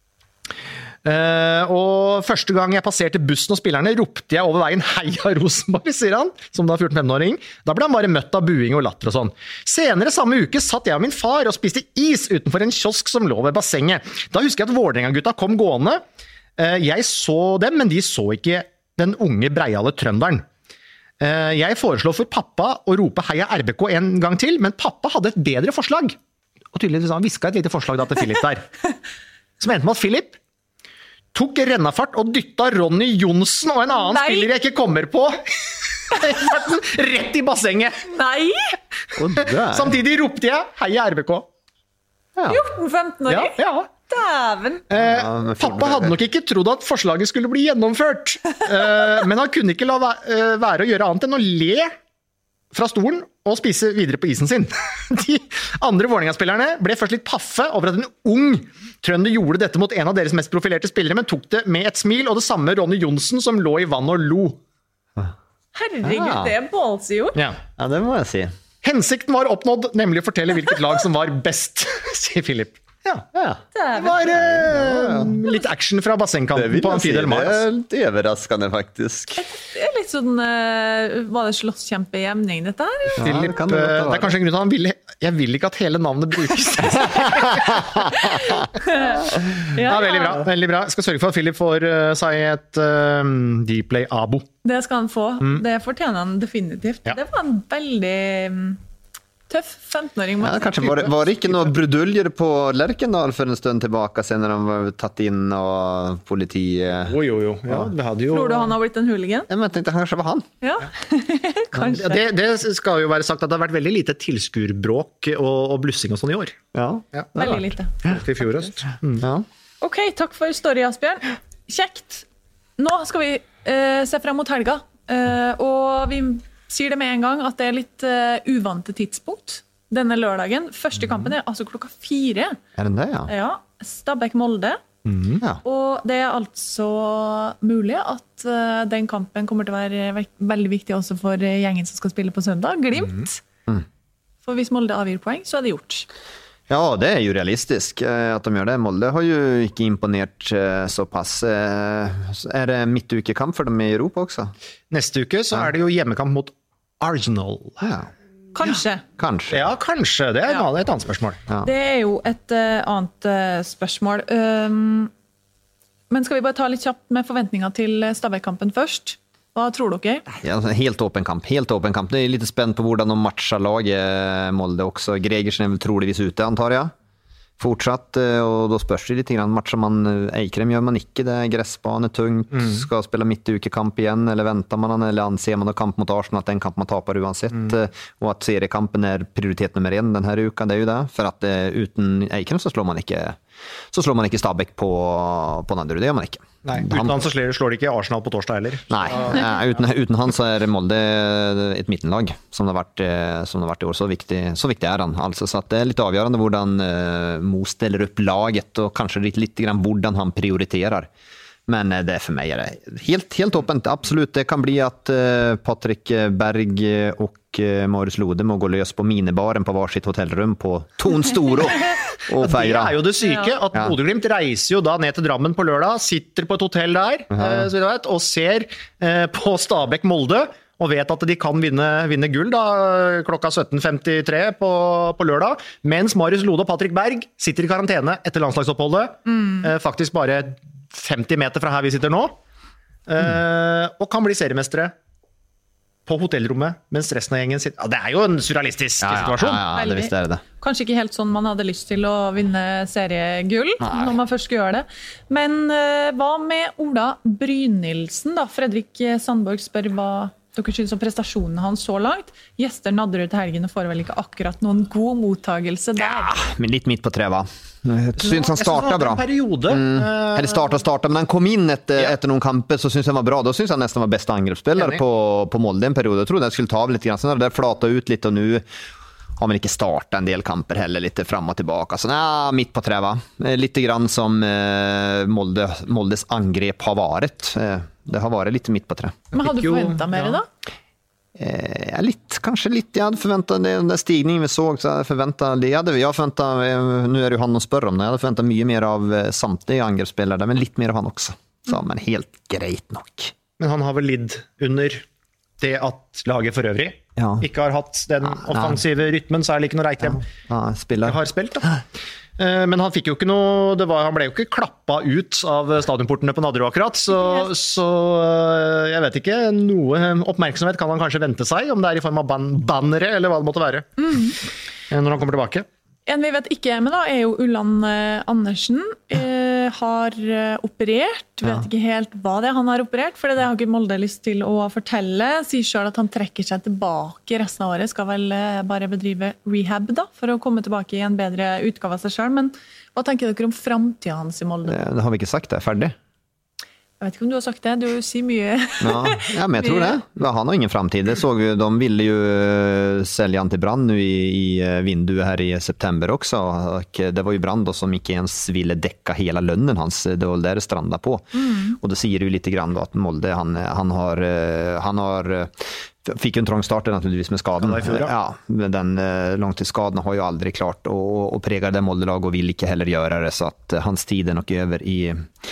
S7: Uh, og første gang jeg passerte bussen og spillerne, ropte jeg over veien «Heia Rosenborg», sier han, som da fjorten femten-åring. Da ble han bare møtt av buing og latter og sånn. Senere samme uke satt jeg og min far og spiste is utenfor en kiosk som lå ved bassenget. Da husker jeg at Vålerenga-gutta kom gående. Jeg så dem, men de så ikke den unge breiale trønderen. Jeg foreslo for pappa å rope «Heia R B K» en gang til, men pappa hadde et bedre forslag. Og tydeligvis han visket et lite forslag da til Philip der. Som endte med at Philip tok rennafart og dyttet Ronny Johnsen og en annen Nei. spiller jeg ikke kommer på rett i bassenget.
S6: Nei!
S7: Samtidig ropte jeg «Heia R B K».
S6: Ja. fjorten femten-åring?
S7: Ja, ja.
S6: Dæven.
S7: Eh, pappa hadde nok ikke trodd at forslaget skulle bli gjennomført, eh, men han kunne ikke la være å gjøre annet enn å le fra stolen og spise videre på isen sin. De andre Vålerenga-spillerne ble først litt paffe over at en ung trønder gjorde dette mot en av deres mest profilerte spillere, men tok det med et smil, og det samme Ronny Johnsen som lå i vann og lo.
S6: Herregud, ja. Det er ballsy gjort.
S8: Ja. ja, det må jeg si.
S7: Hensikten var oppnådd, nemlig å fortelle hvilket lag som var best, sier Philip. Ja, ja. Det var eh, litt action fra bassengkanten på Amphi del Mar.
S8: Det er litt overraskende, faktisk.
S6: Det er litt sånn, uh, var det slåsskjempejemning dette her?
S7: Ja, Philip, det, det, det er kanskje en grunn til at han vil, jeg vil ikke at hele navnet brukes. ja, ja, veldig bra, veldig bra. Jeg skal sørge for at Philip får uh, seg et uh, Dplay-abo.
S6: Det skal han få. Mm. Det fortjener han definitivt. Ja. Det var en veldig... Um, tøff femten-åring.
S8: Ja, kanskje var det, var det ikke noe bruduljer på Lerkendal for en stund tilbake, sen når de var tatt inn og politiet...
S7: Jo, jo, jo. Ja, det hadde jo...
S6: Tror du han har blitt en hooligan?
S8: Ja, men jeg tenkte kanskje var han.
S6: Ja, kanskje.
S7: Ja, det, det skal jo være sagt at det har vært veldig lite tilskuerbråk og, og blussing og sånn i år.
S8: Ja,
S6: ja veldig lite.
S7: Til fjor høst. Mm.
S8: Ja.
S6: Ok, takk for story, Asbjørn. Kjekt. Nå skal vi uh, se frem mot helga, uh, og vi... sier det med en gang at det er litt uh, uvante tidspunkt denne lørdagen. Første kampen er altså klokka fire.
S8: Er den det, ja?
S6: Ja, Stabæk-Molde.
S8: Mm, ja.
S6: Og det er altså mulig at uh, den kampen kommer til å være ve- veldig viktig også for gjengen som skal spille på søndag. Glimt. Mm. Mm. For hvis Molde avgir poeng, så er det gjort.
S8: Ja, det er jo realistisk at de gjør det. Molde har jo ikke imponert såpass. Er det midtukekamp for dem i Europa også?
S7: Neste uke så er det jo hjemmekamp mot Arsenal.
S8: Ja.
S6: Kanskje.
S8: Ja, kanskje.
S7: Ja, kanskje. Det er ja. et annet spørsmål.
S6: Ja. Det er jo et uh, annet uh, spørsmål. Um, men skal vi bare ta litt kjapt med forventninger til Stabæk-kampen først? Hva tror dere?
S8: Ja, helt åpen kamp, helt åpen kamp. Det er litt spent på hvordan de matcher laget Molde også. Gregersen er vel troligvis ute, antar jeg. fortsatt, og da spørs det litt grann matcher man, Eikrem gjør man ikke, det er gressbane tungt, mm. skal spille midtukekamp igjen, eller venter man han, eller anser man da kamp mot Arsenal, at den kamp man taper uansett, mm. og at seriekampen er prioritet nummer en den her uka, det er jo det, for at uh, uten Eikrem så slår man ikke så slår man ikke Stabæk på, på Nadderud, det gjør man ikke.
S7: Nei, uten han, han så slår, slår de ikke Arsenal på torsdag heller.
S8: Nei, ja, uten, uten han så er Molde et midtenlag, som det har vært, som det har vært i år, så viktig, så viktig er han. Altså, så at det er litt avgjørende hvordan uh, Mo steller upp laget, og kanskje litt, litt grann hvordan han prioriterer. Men uh, det for meg er det helt, helt åpent, absolutt. Det kan bli at uh, Patrik Berg og uh, Marius Lode må gå løs på minibaren på hver sitt hotellrum på Ton Storo. Og
S7: det er jo det syke, at ja. Bodø-Glimt reiser jo da ned til Drammen på lørdag, sitter på et hotell der, ja. eh, så vet, og ser eh, på Stabæk Molde, og vet at de kan vinne, vinne gull da, klokka sytten femtitre på, på lørdag, mens Marius Lode og Patrik Berg sitter i karantene etter landslagsoppholdet, mm. eh, faktisk bare femti meter fra her vi sitter nå, eh, mm. og kan bli seriemestere på hotellrommet, mens resten av gjengen sitter. Ja, det er jo en surrealistisk ja, ja, situasjon.
S8: Ja, ja, det visst er det.
S6: Kanskje ikke helt sånn man hadde lyst til å vinne seriegull, Nei. Når man først skal gjøre det. Men uh, hva med Ola Brynildsen da? Fredrik Sandborg spør hva dere synes om prestasjonen hans så langt. Gjester Nadderud til helgen og får vel ikke akkurat noen god mottagelse der.
S8: Ja, men litt midt på tre, va? Jeg synes han startet bra.
S7: Periode.
S8: Mm. Eller startet og startet, men han kom inn etter, ja. etter noen kamper, så synes han var bra. Da synes han nesten var beste angrepsspiller på, på Molde en periode. Jeg trodde jeg skulle ta av litt grann, så det flata ut litt, og nu har man ikke startet en del kamper heller, litt fram og tilbake. Så nej, midt på tre, va? Litt grann som eh, Molde, Moldes angrep har varit. Eh, det har varit litt midt på tre.
S6: Men hadde du forventet mer ja. da?
S8: Eh, litt, kanskje litt. Jeg hadde forventet den der stigningen vi såg, så jeg forventet, jeg hadde, jeg forventet, nu er det jo han å spørre om det, jeg hadde forventet mye mer av samtlige angrepsspillere, men litt mer av han også. Så, men helt greit nok.
S7: Men han har vel lidd under det at laget for øvrig ja. ikke har hatt den offensive rytmen, så er det ikke noe Eikrem
S8: ja. ja,
S7: har spilt da. Men han fikk jo ikke noe, det var, han ble jo ikke klappet ut av stadionportene på Nadderud akkurat, så, så jeg vet ikke, noe oppmerksomhet kan han kanskje vente seg, om det er i form av ban bannere, eller hva det måtte være, mm. når han kommer tilbake.
S6: En vi vet ikke er med da, er jo Ulland eh, Andersen, eh, har eh, operert, vet ja. ikke helt hva det er han har operert, for det har ikke Molde lyst til å fortelle, sier selv at han trekker seg tilbake resten av året, skal vel eh, bare bedrive rehab da, for å komme tilbake i en bedre utgave av seg selv, men hva tenker dere om fremtiden hans i Molde?
S8: Det, det har vi ikke sagt, det er ferdig.
S6: Jeg vet ikke om du har sagt det, du sier mye.
S8: ja, ja, men jeg tror det. Han har ingen framtid. Det såg, de ville ju sälja han till Brann nu i, i vinduet här i september också. Och det var ju Brann då som inte ens ville täcka hela lönnen hans. Det var där det strandade på. Mm. Och det säger ju lite grann då att Molde, han, han har... Han har fick ju en trång start naturligtvis med skaden. Ja, den eh, långtidsskaden har ju aldrig klart att präga det Molde-lag och vill inte heller göra det. Så att hans tid är nog över i...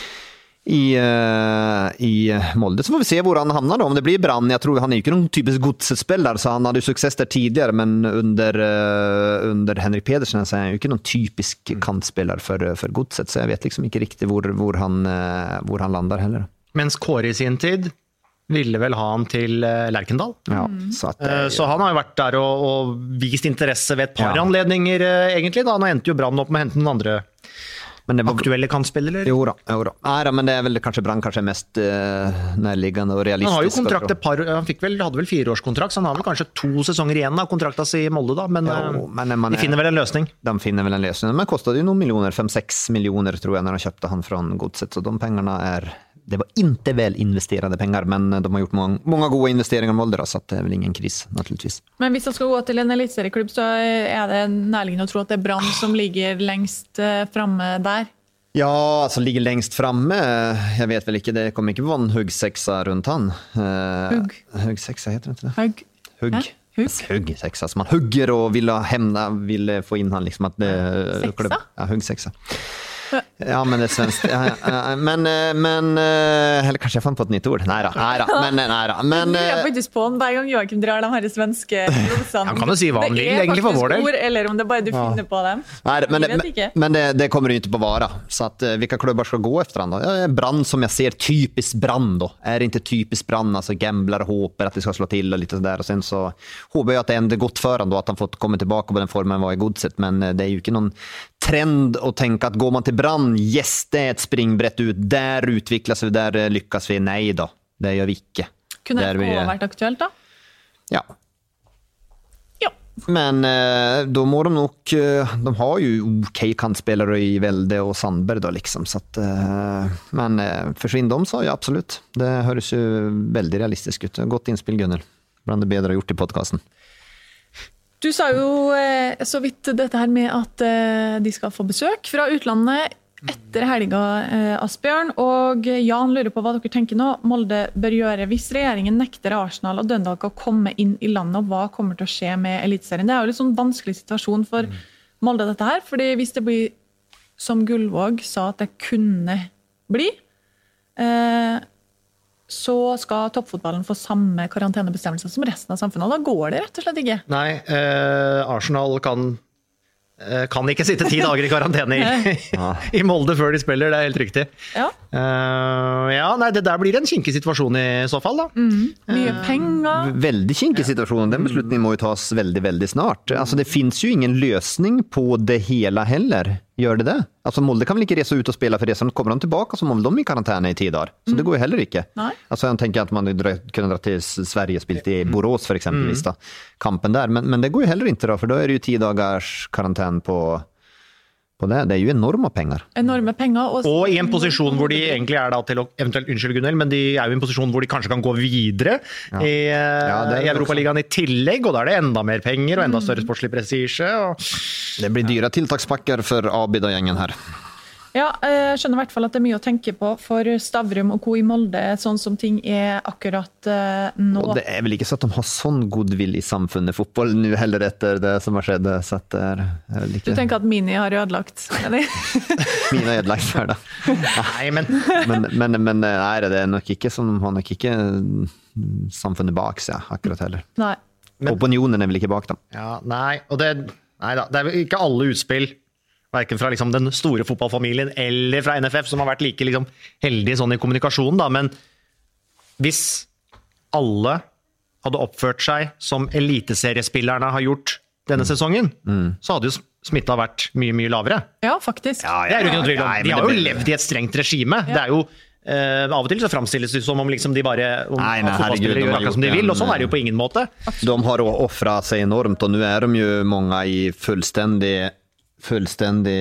S8: I, uh, i Molde. Så får vi se hvor han hamnar då. Om det blir Brann, jag tror han är ju inte någon typisk godsspelare, så han hade ju success där tidigare, men under, uh, under Henrik Pedersen så är han ju inte någon typisk kantspelare för, för godset, så jag vet liksom inte riktigt hvor, hvor, han, uh, hvor han landar heller.
S7: Mens Kåre i sin tid ville vel ha han til uh, Lerkendal.
S8: Ja, så, at, uh,
S7: så han har jo vært der og, og vist interesse ved et par ja. anledninger uh, egentlig. Da. Nå endte jo Brann opp med å hente noen andre Men det var aktuelle kantspillere?
S8: Jo da, jo da. Nej, men det är väl kanske Brann kanske mest eh, närliggande och realistiskt.
S7: Han har ju kontrakt ett par, han fick väl hade väl fyraårskontrakt, så han har väl kanske två säsonger igen av kontraktet i Molde då, men, jo, men man, de finner väl en lösning.
S8: De finner väl en lösning. Men kostade ju några miljoner, fem sex miljoner tror jag när de köpte han från Godset, så de pengarna är det var inte väl investerade pengar, men de har gjort många, många goda investeringar i Molde då, så att det är väl ingen kris naturligtvis.
S6: Men hvis man ska gå till en elitserieklubb så är det närliggande att tro att det är Brann som ligger längst framme där.
S8: Ja, alltså ligger längst framme. Jag vet väl inte, det kommer inte vara en huggsexa runt han.
S6: Hugg.
S8: Huggsexa heter det inte det?
S6: Hugg.
S8: Hugg.
S6: Ja, hugg.
S8: Huggsexa. Så man hugger och vill hämna, vill få in han liksom att det
S6: sexa.
S8: Ja, huggsexa. Ja, men det är svenskt. Ja, ja, men, men eller kanske jag fann på ett nytt ord. Nej då, nej då. Men, nej då. Men,
S6: jag får inte på hver gang Joakim drar de här svenska rosene.
S7: Han kan ju si vad han vill egentligen för vår del.
S6: Ord, eller om det bara du
S8: ja.
S6: finner på dem.
S8: Nej, men, men, men det, det kommer ju inte på vara. Så att vilka klubbar ska gå efter han då? Ja, Brann som jag ser, typiskt Brann då. Är det inte typiskt Brann, alltså gamblar och hopar att det ska slå till och lite sådär. Och sen så hoppas jag att det ändå gått för han då, att han fått komma tillbaka på den formen han var i Godset. Men det är ju inte någon trend att tänka att går man till Brann, yes, det är ett springbrett ut, där utvecklas vi, där lyckas vi, nej då, det gör vi inte.
S6: Kunne det vi... vært aktuelt da?
S8: Ja.
S6: Ja.
S8: Men eh, då må de nog, de har ju okej kantspelare i Velde och Sandberg då liksom, så att, eh, men eh, försvinn de så ja, absolut. Det hörs ju väldigt realistiskt ut. Gott inspel Gunnel, bland det bedre har gjort i podcasten.
S6: Du sa jo eh, så vidt dette her med at eh, de skal få besøk fra utlandet etter helga, eh, Asbjørn, og Jan lurer på hva dere tenker nå Molde bør gjøre hvis regjeringen nekter Arsenal og Dundalk å komme inn i landet, og hva kommer til å skje med Eliteserien? Det er jo litt sånn vanskelig situasjon for Molde dette her, fordi hvis det blir, som Gullvåg sa at det kunne bli, eh, så skal toppfotballen få samme karantenebestemmelser som resten av samfunnet, og da går det rett og slett ikke.
S7: Nei, eh, Arsenal kan kan ikke sitte ti dager i karantene i, i Molde før de spiller, det er helt riktig.
S6: Ja.
S7: Uh, ja, nei, det der blir en kinkig situasjon i så fall da.
S6: Mm. Mye penger.
S8: Väldigt kinkig situation, den beslutningen må ju tas väldigt, väldigt snart. Alltså det finns ju ingen lösning på det hela heller. Gör det det? Alltså Molde kan väl inte resa ut och spela för det, så kommer de tillbaka så må väl de i karantän i tio dagar. Så mm. det går ju heller inte.
S6: Nej.
S8: Alltså jag tänker att man kunde dra till Sverige och spilt i Borås för exempelvis då, kampen där. Men, men det går ju heller inte då, för då är det ju tio dagars karantän på, på det. Det är ju enorma pengar.
S6: Enorme pengar. Og,
S7: og i en posisjon hvor de egentlig er da til å, eventuelt, unnskyld Gunnel, men de er jo i en posisjon hvor de kanskje kan gå videre ja. i, ja, i Europaligaen i tillegg, og da er det enda mer penger og enda større sportslig prestige. Og...
S8: Det blir dyra tiltakspakker for Abida-gjengen her.
S6: Ja, jeg skjønner i hvert fall at det er mye å tenke på for Stavrum og Co i Molde, sånn som ting er akkurat nå.
S8: Og det er vel ikke så at de har sånn godvill i samfunnet fotball nå heller etter det som har skjedd. Så at det er, er like... Du
S6: tenker at Mini har ødelagt, eller?
S8: Mini har ødelagt her da.
S7: Nei, men...
S8: men, men, men nei, det er nok ikke som har nok ikke samfunnet bak seg akkurat heller.
S6: Nei.
S8: Men... Opinionen er vel ikke bak dem.
S7: Ja, nei, og det, nei da, det er vel ikke alle utspill hverken fra liksom den store fotballfamilien eller fra N F F som har vært like liksom heldige sånn i kommunikasjonen da, men hvis alle hadde oppført seg som eliteseriespillerne har gjort denne sesongen, mm. så hadde jo smittet vært mye, mye lavere.
S6: Ja, faktisk.
S7: Ja, ja, det er jo ikke noe tvil om. De har jo levd i et strengt regime. Ja. Det er jo Uh, av og til så framstilles det som om liksom de bare om,
S8: nei, nei,
S7: fotballspillere gjør akkurat som de vil, og sånn er det jo på ingen måte.
S8: De har offrat sig enormt, og nå er de jo mange i fullstendig fullstendig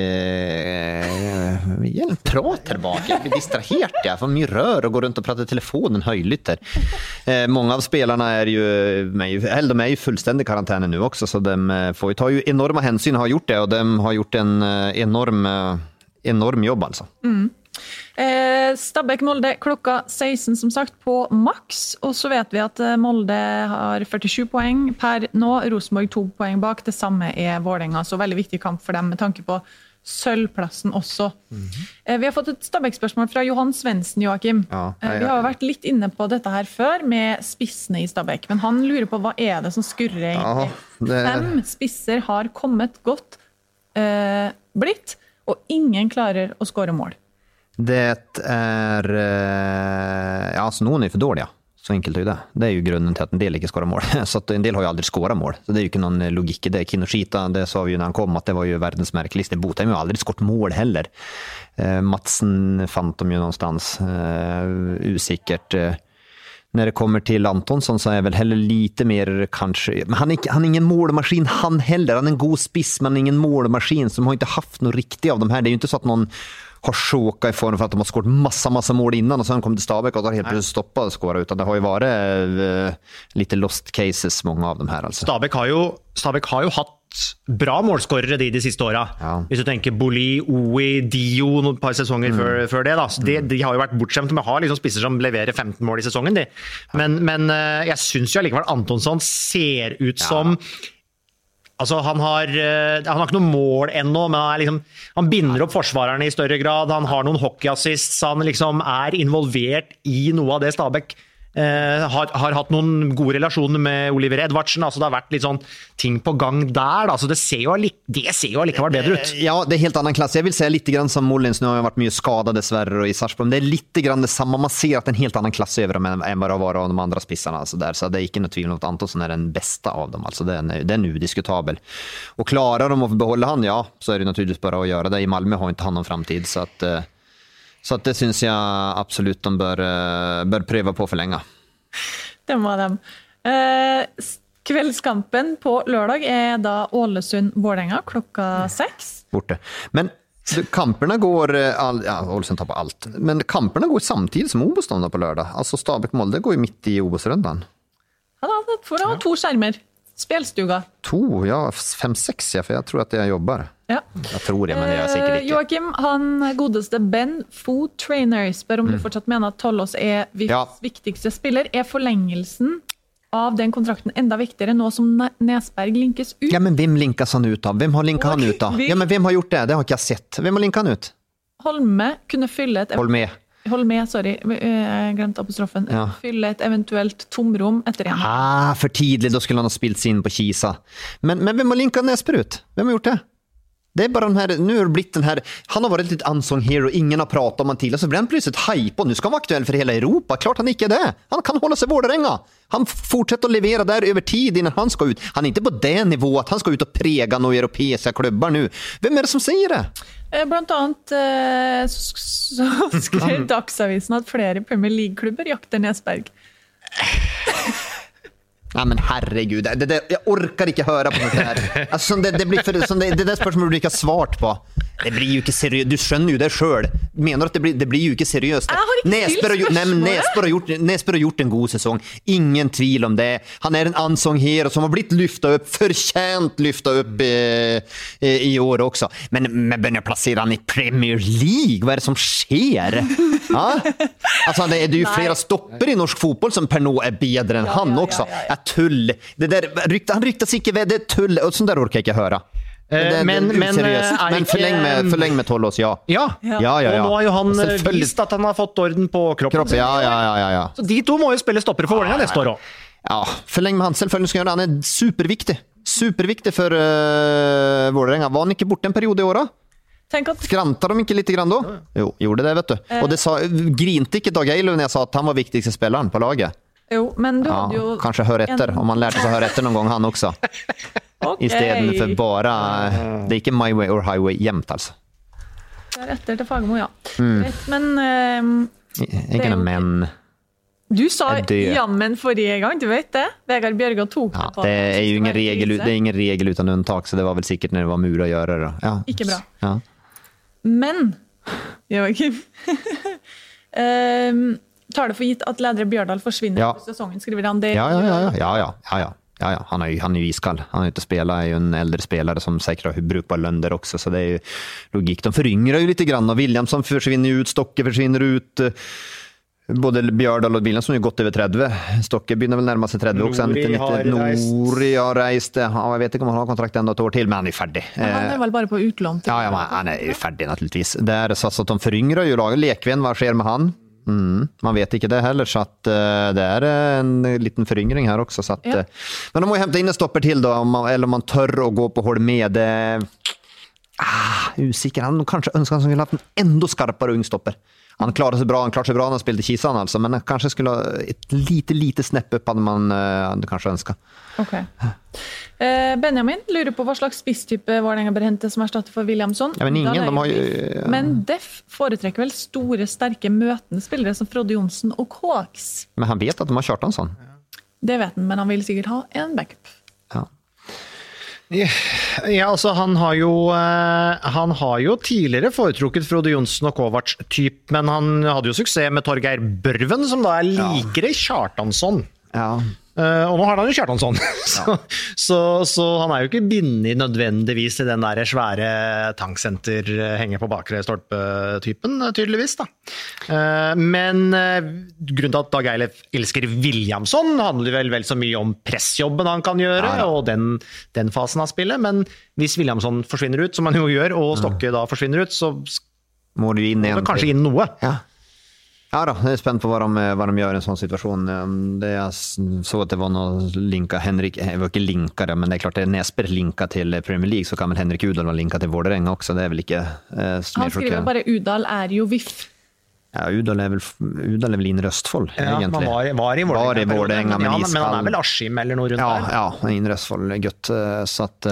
S8: eh, prat her bak. Jeg blir distrahert, jeg får mye rør og går rundt og prater i telefonen høylytter. Eh, mange av spelarna er jo eller de er jo fullstendig karantene nå også, så de får jo ta jo enorma hensyn, har gjort det, og de har gjort en enorm enorm jobb altså.
S6: Mm. Eh, Stabæk Molde klokka seksten som sagt på maks, og så vet vi at Molde har førtisju poeng per nå, Rosenborg to poeng bak, det samme er Vålerenga, så veldig viktig kamp for dem med tanke på sølvplassen også. Mm-hmm. eh, vi har fått et Stabæk-spørsmål fra Johan Svendsen, Joakim. Ja, eh, vi har jo vært litt inne på dette her før med spissene i Stabæk, men han lurer på hva er det som skurrer egentlig? Ja, det... Fem spisser har kommet godt eh, blitt, og ingen klarer å skåre mål.
S8: Det är ja, alltså någon är för dåliga. Så enkelt är ju det. Det är ju grunden till att en del inte skårar mål. Så att en del har ju aldrig skårat mål. Så det är ju inte någon logik i det. Kinoshita, det sa vi ju när han kom att det var ju världens märkligaste. Botheim har ju aldrig skårat mål heller. Eh, Matsen fann de ju någonstans eh, usikkert. Eh, när det kommer till Antonsson så är väl heller lite mer kanske, men han är, han är ingen målmaskin han heller. Han är en god spiss men ingen målmaskin, som har inte haft något riktigt av de här. Det är ju inte så att någon har sjåka i form för att de har skårat massa massa mål innan och sen kom till Stabæk och har helt plötsligt stoppat att skåra, utan det har ju varit uh, lite lost cases många av de här alltså.
S7: Stabæk har ju Stabæk har ju haft bra målskårere de de siste åra. Ja. Hvis du tenker Boli, Oi, Dio noen par sesonger mm. før, før det da. Så de, de har jo vært bortskjemt med å ha liksom spisser som leverer femten mål i sesongen de. Men, men uh, jeg synes jo allikevel Antonsson ser ut som ja. Altså, han har, han har ikke noe mål ennå, men han, er liksom, han binder opp forsvarerne i større grad, han har noen hockeyassists, han liksom er involvert i noe av det Stabæk eh, har, har hatt noen gode relasjoner med Oliver Edvardsen, altså det har vært litt sånn ting på gang der, da. Så det ser jo, det ser jo allikevel bedre ut.
S8: Ja, det er helt annan klass. Jeg vil si litt grann som Mullins, nå har jeg vært mye skadet dessverre i Sarpsborg, men det er litt grann det samme, man ser at det er en helt annen klasse over dem enn bare å være av de andre spissene, altså der. Så det er ikke noe tvil om at Antonsson er den beste av dem, altså det er, det er udiskutabel. Og klarer de å beholde han, ja, så er det naturligvis bare å gjøre det. I Malmö har ikke han noen framtid, så at Så att det syns jeg absolutt de bør, bør prøve på for lenge.
S6: Det må de. Eh, kveldskampen på lørdag er da Ålesund-Vålerenga klokka seks.
S8: Borte. Men kampene går, all, ja, Ålesund tar på alt, men kampene går samtidig som Obos-stånda på lørdag. Altså Stabæk-Molde går jo midt i Obos-rundan.
S6: Ja, da får ha to skjermer. Spelstuga.
S8: To, ja, fem-seks, ja, for jeg tror at jeg jobber.
S6: Ja.
S8: Jeg tror det, men jeg er sikkert ikke.
S6: Joakim, han godeste Ben Food Trainer spør om mm. du fortsatt mener at Tollås er Vifs ja. viktigste spiller. Er forlengelsen av den kontrakten enda viktigere nå som Nesberg linkes ut?
S8: Ja, men hvem linkes han ut av? Hvem har linket han ut av? Ja, men hvem har gjort det? Det har ikke jeg sett. Hvem har linket han ut?
S6: Holme kunne fylle et...
S8: Holme.
S6: Holme, sorry, jeg glemte apostrofen. Ja. Fylle et eventuelt tomrom etter en.
S8: Ah, for tidlig, da skulle han ha spilt sin på Kisa. Men, men hvem har linket Nesberg ut? Hvem har gjort det? Det är bara den här, nu har det blivit den här, han har varit lite unsung hero, ingen har pratat om han till, och så blir han plötsligt hype, och nu ska han vara aktuell för hela Europa. Klart han inte är det. Han kan hålla sig Vålerenga. Han fortsätter att levera där över tid innan han ska ut. Han är inte på den nivå att han ska ut och prega några europeiska klubbar nu. Vem är det som säger det?
S6: Blant annet så skrev Dagsavisen at flere Premier League-klubber jakter Nesberg.
S8: Ja, men herregud, det, det, jeg orker ikke høre på det her. Altså, det, det, blir for, sånn, det, det der spørsmålet du ikke har svart på. Det blir jo ikke seriøst. Du skjønner jo det selv. Mener at det blir, det blir jo ikke seriøst.
S6: Jeg har ikke
S8: Nesbø har, nei, Nesbø har, gjort, Nesbø har gjort en god sesong. Ingen tvil om det. Han er en unsung hero som har blitt lyftet opp, fortjent lyftet opp i, i, i år også. Men, men begynner å plassere han i Premier League? Hva er det som skjer? Ja? Altså, det er jo flere stopper i norsk fotball som per nå er bedre enn ja, han ja, også. Ja, ja, ja. Tull. Det der, han ryktes ikke ved, det er tull. Og sånn der orker jeg ikke høre. Det,
S7: men,
S8: det men, men forleng med, forleng med Tollås, ja.
S7: Ja.
S8: Ja. Ja, ja, ja.
S7: Og nå har jo han vist at han har fått orden på kroppen.
S8: Kropp, ja, ja, ja, ja.
S7: Så de to må jo spille stopper for Vålerenga neste år også.
S8: Ja, forleng med han. Selvfølgelig skal gjøre det. Han er superviktig. Superviktig for uh, Vålerenga. Var han ikke borte en periode i året?
S6: At...
S8: Skranta de ikke litt grann da? Jo, gjorde det, vet du. Og det sa, grinte ikke Dag Eiløv når jeg sa at han var viktigste spilleren på laget?
S6: Jo, men du
S8: ja,
S6: hadde jo...
S8: Kanskje høre etter, om han lærte seg å høre etter noen gang han også. Okay. I stedet for bare... Det er ikke my way or highway jevnt, altså.
S6: Det er etter til Fagermo, ja. Mm. Men... Uh,
S8: ikke noe men...
S6: Du sa jammen forrige gang, du vet det? Vegard Bjørgaard tok
S8: ja, det er jo ingen regel, det er ingen regel uten unntak, så det var vel sikkert når det var mulig å gjøre det. Ja.
S6: Ikke bra.
S8: Ja.
S6: Men, Joakim, um, tar det for gitt at Ledre Bjørdal forsvinner ja. På sesongen, skriver han det?
S8: Ja, ja, ja, ja, ja, ja, ja. Ja, ja. Han er jo han er iskall. Han er ute og spiller, er jo en eldre spelare som säkert har brukbar lønder også, så det er jo logikk. De föryngrar jo litt grann, og Williamson forsvinner ut, Stokke forsvinner ut, både Bjørdal og Williamson har jo gått over tretti. Stokke begynner vel nærmere seg tretti også.
S7: Nori har reist.
S8: Nori har reist. Ja, jeg vet ikke om han har kontrakt enda et år til, men han er ferdig.
S6: Men han er vel bare på utlån?
S8: Ja, ja, han er jo ferdig naturligvis. Det er så at de föryngrar jo laget. Lekven, hva skjer med han? Mm, man vet ikke det heller, så at, uh, det er en liten föryngring her også, så at, ja. uh, men de må jo hente inn en stopper til da, om man, eller om man tør å gå på hold med det. Ah, usikker, han kanskje ønsker han som ville hatt en enda skarpere ung stopper. Han klarer seg bra, han klarer seg bra når han spilte Kisan, altså, men kanskje skulle et lite, lite snepp opp hadde man uh, hadde kanskje ønsket.
S6: Ok. Eh, Benjamin lurer på hva slags spisstype Vålerenga bør hente som erstatter for Williamson.
S8: Ja, men ingen, de har jo... Ja.
S6: Men Def foretrekker vel store, sterke, møtende spillere som Frode Jonsen og Kåks.
S8: Men han vet at de har kjørt han sånn.
S6: Det vet han, men han vil sikkert ha en backup.
S8: Ja.
S7: Ja, altså han har jo uh, han har jo tidligere foretrukket Frode Jonsen og Kovacs typ, men han hadde jo suksess med Torgeir Børven, som da er likere Kjartansson.
S8: Ja.
S7: Uh, og nå har han jo Kjartansson, så, så, så han er jo ikke bindet nødvendigvis til den der svære tanksenter henger på bakre stolpe-typen, tydeligvis da. Uh, men uh, grunnen til at Dag Eilef elsker Williamson handler vel vel så mye om pressjobben han kan gjøre, ja, ja. Og den, den fasen av spillet, men hvis Williamson forsvinner ut, som han jo gjør, og Stokke da forsvinner ut, så
S8: må du inn igjen.
S7: Kanskje inn noe.
S8: Ja. Ja då, jag är spänd på vad de, vad de gör i en sån situation. Det jag så att det var någon linka, Henrik, det var inte linkare, men det är klart det är Nesper linka till Premier League, så kan väl Henrik Udal vara linka till Vålerenga också, det är väl inte... Eh,
S6: Han skriver bara Udal är ju V I F.
S8: Ja, Udal är väl, Udal är väl in Röstfold,
S7: ja,
S8: egentligen.
S7: Man var, var i Vålerenga,
S8: var i Vålerenga men,
S7: ja,
S8: men,
S7: men han är väl Askim eller något runt
S8: ja,
S7: där.
S8: Ja, in Röstfold, gött. Så att,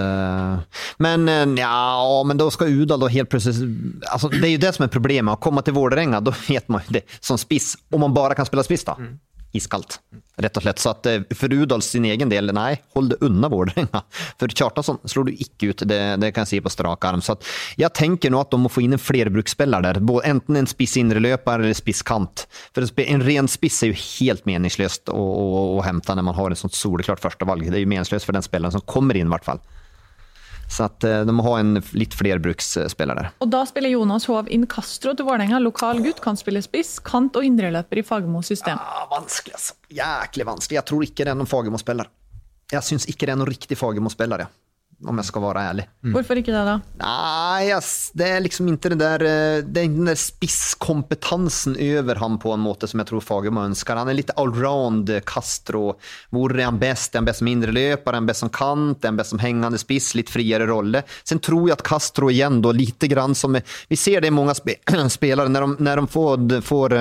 S8: men ja, men då ska Udal då helt plötsligt, alltså det är ju det som är problemet, att komma till Vålerenga, då vet man det som spiss, om man bara kan spela spiss då. Mm. Iskallt, rätt och slett. Så att för Udals sin egen del, nej, håll det unna Vålerenga. För Kjartansson slår du icke ut, det, det kan jag se på strak arm. Så att jag tänker nog att de må få in en flerbruksspelare där. Både enten en spiss inre löpare eller spisskant. För en ren spiss är ju helt meningslöst att, att, att hämta när man har en sånt solklart första val. Det är ju meningslöst för den spelaren som kommer in i vart fall. Så att de må ha en lite fler bruksspelare där.
S6: Och då spelar Jonas Hov in Castro till Vålerenga. Lokal gutt, kan spela spiss, kant och inrelöper i Fagermos system.
S8: Ah, vanskelig alltså. Jäkligt vanskelig. Jag tror inte det är någon Fagermos-spelare. Jag syns inte det är någon riktig Fagermos-spelare. Om jag ska vara ärlig.
S6: Mm. Varför inte det då?
S8: Nej, yes, det är liksom inte den där, det är den där spisskompetensen över han på en måte som jag tror Fagermo önskar. Han är lite allround Castro. Vore han bäst? Är han bäst som mindre löpare? Är han bäst som kant? Är han bäst som hängande spiss? Lite friare roller. Sen tror jag att Castro igen då lite grann som, vi ser det i många spe, spelare när de, när de får, får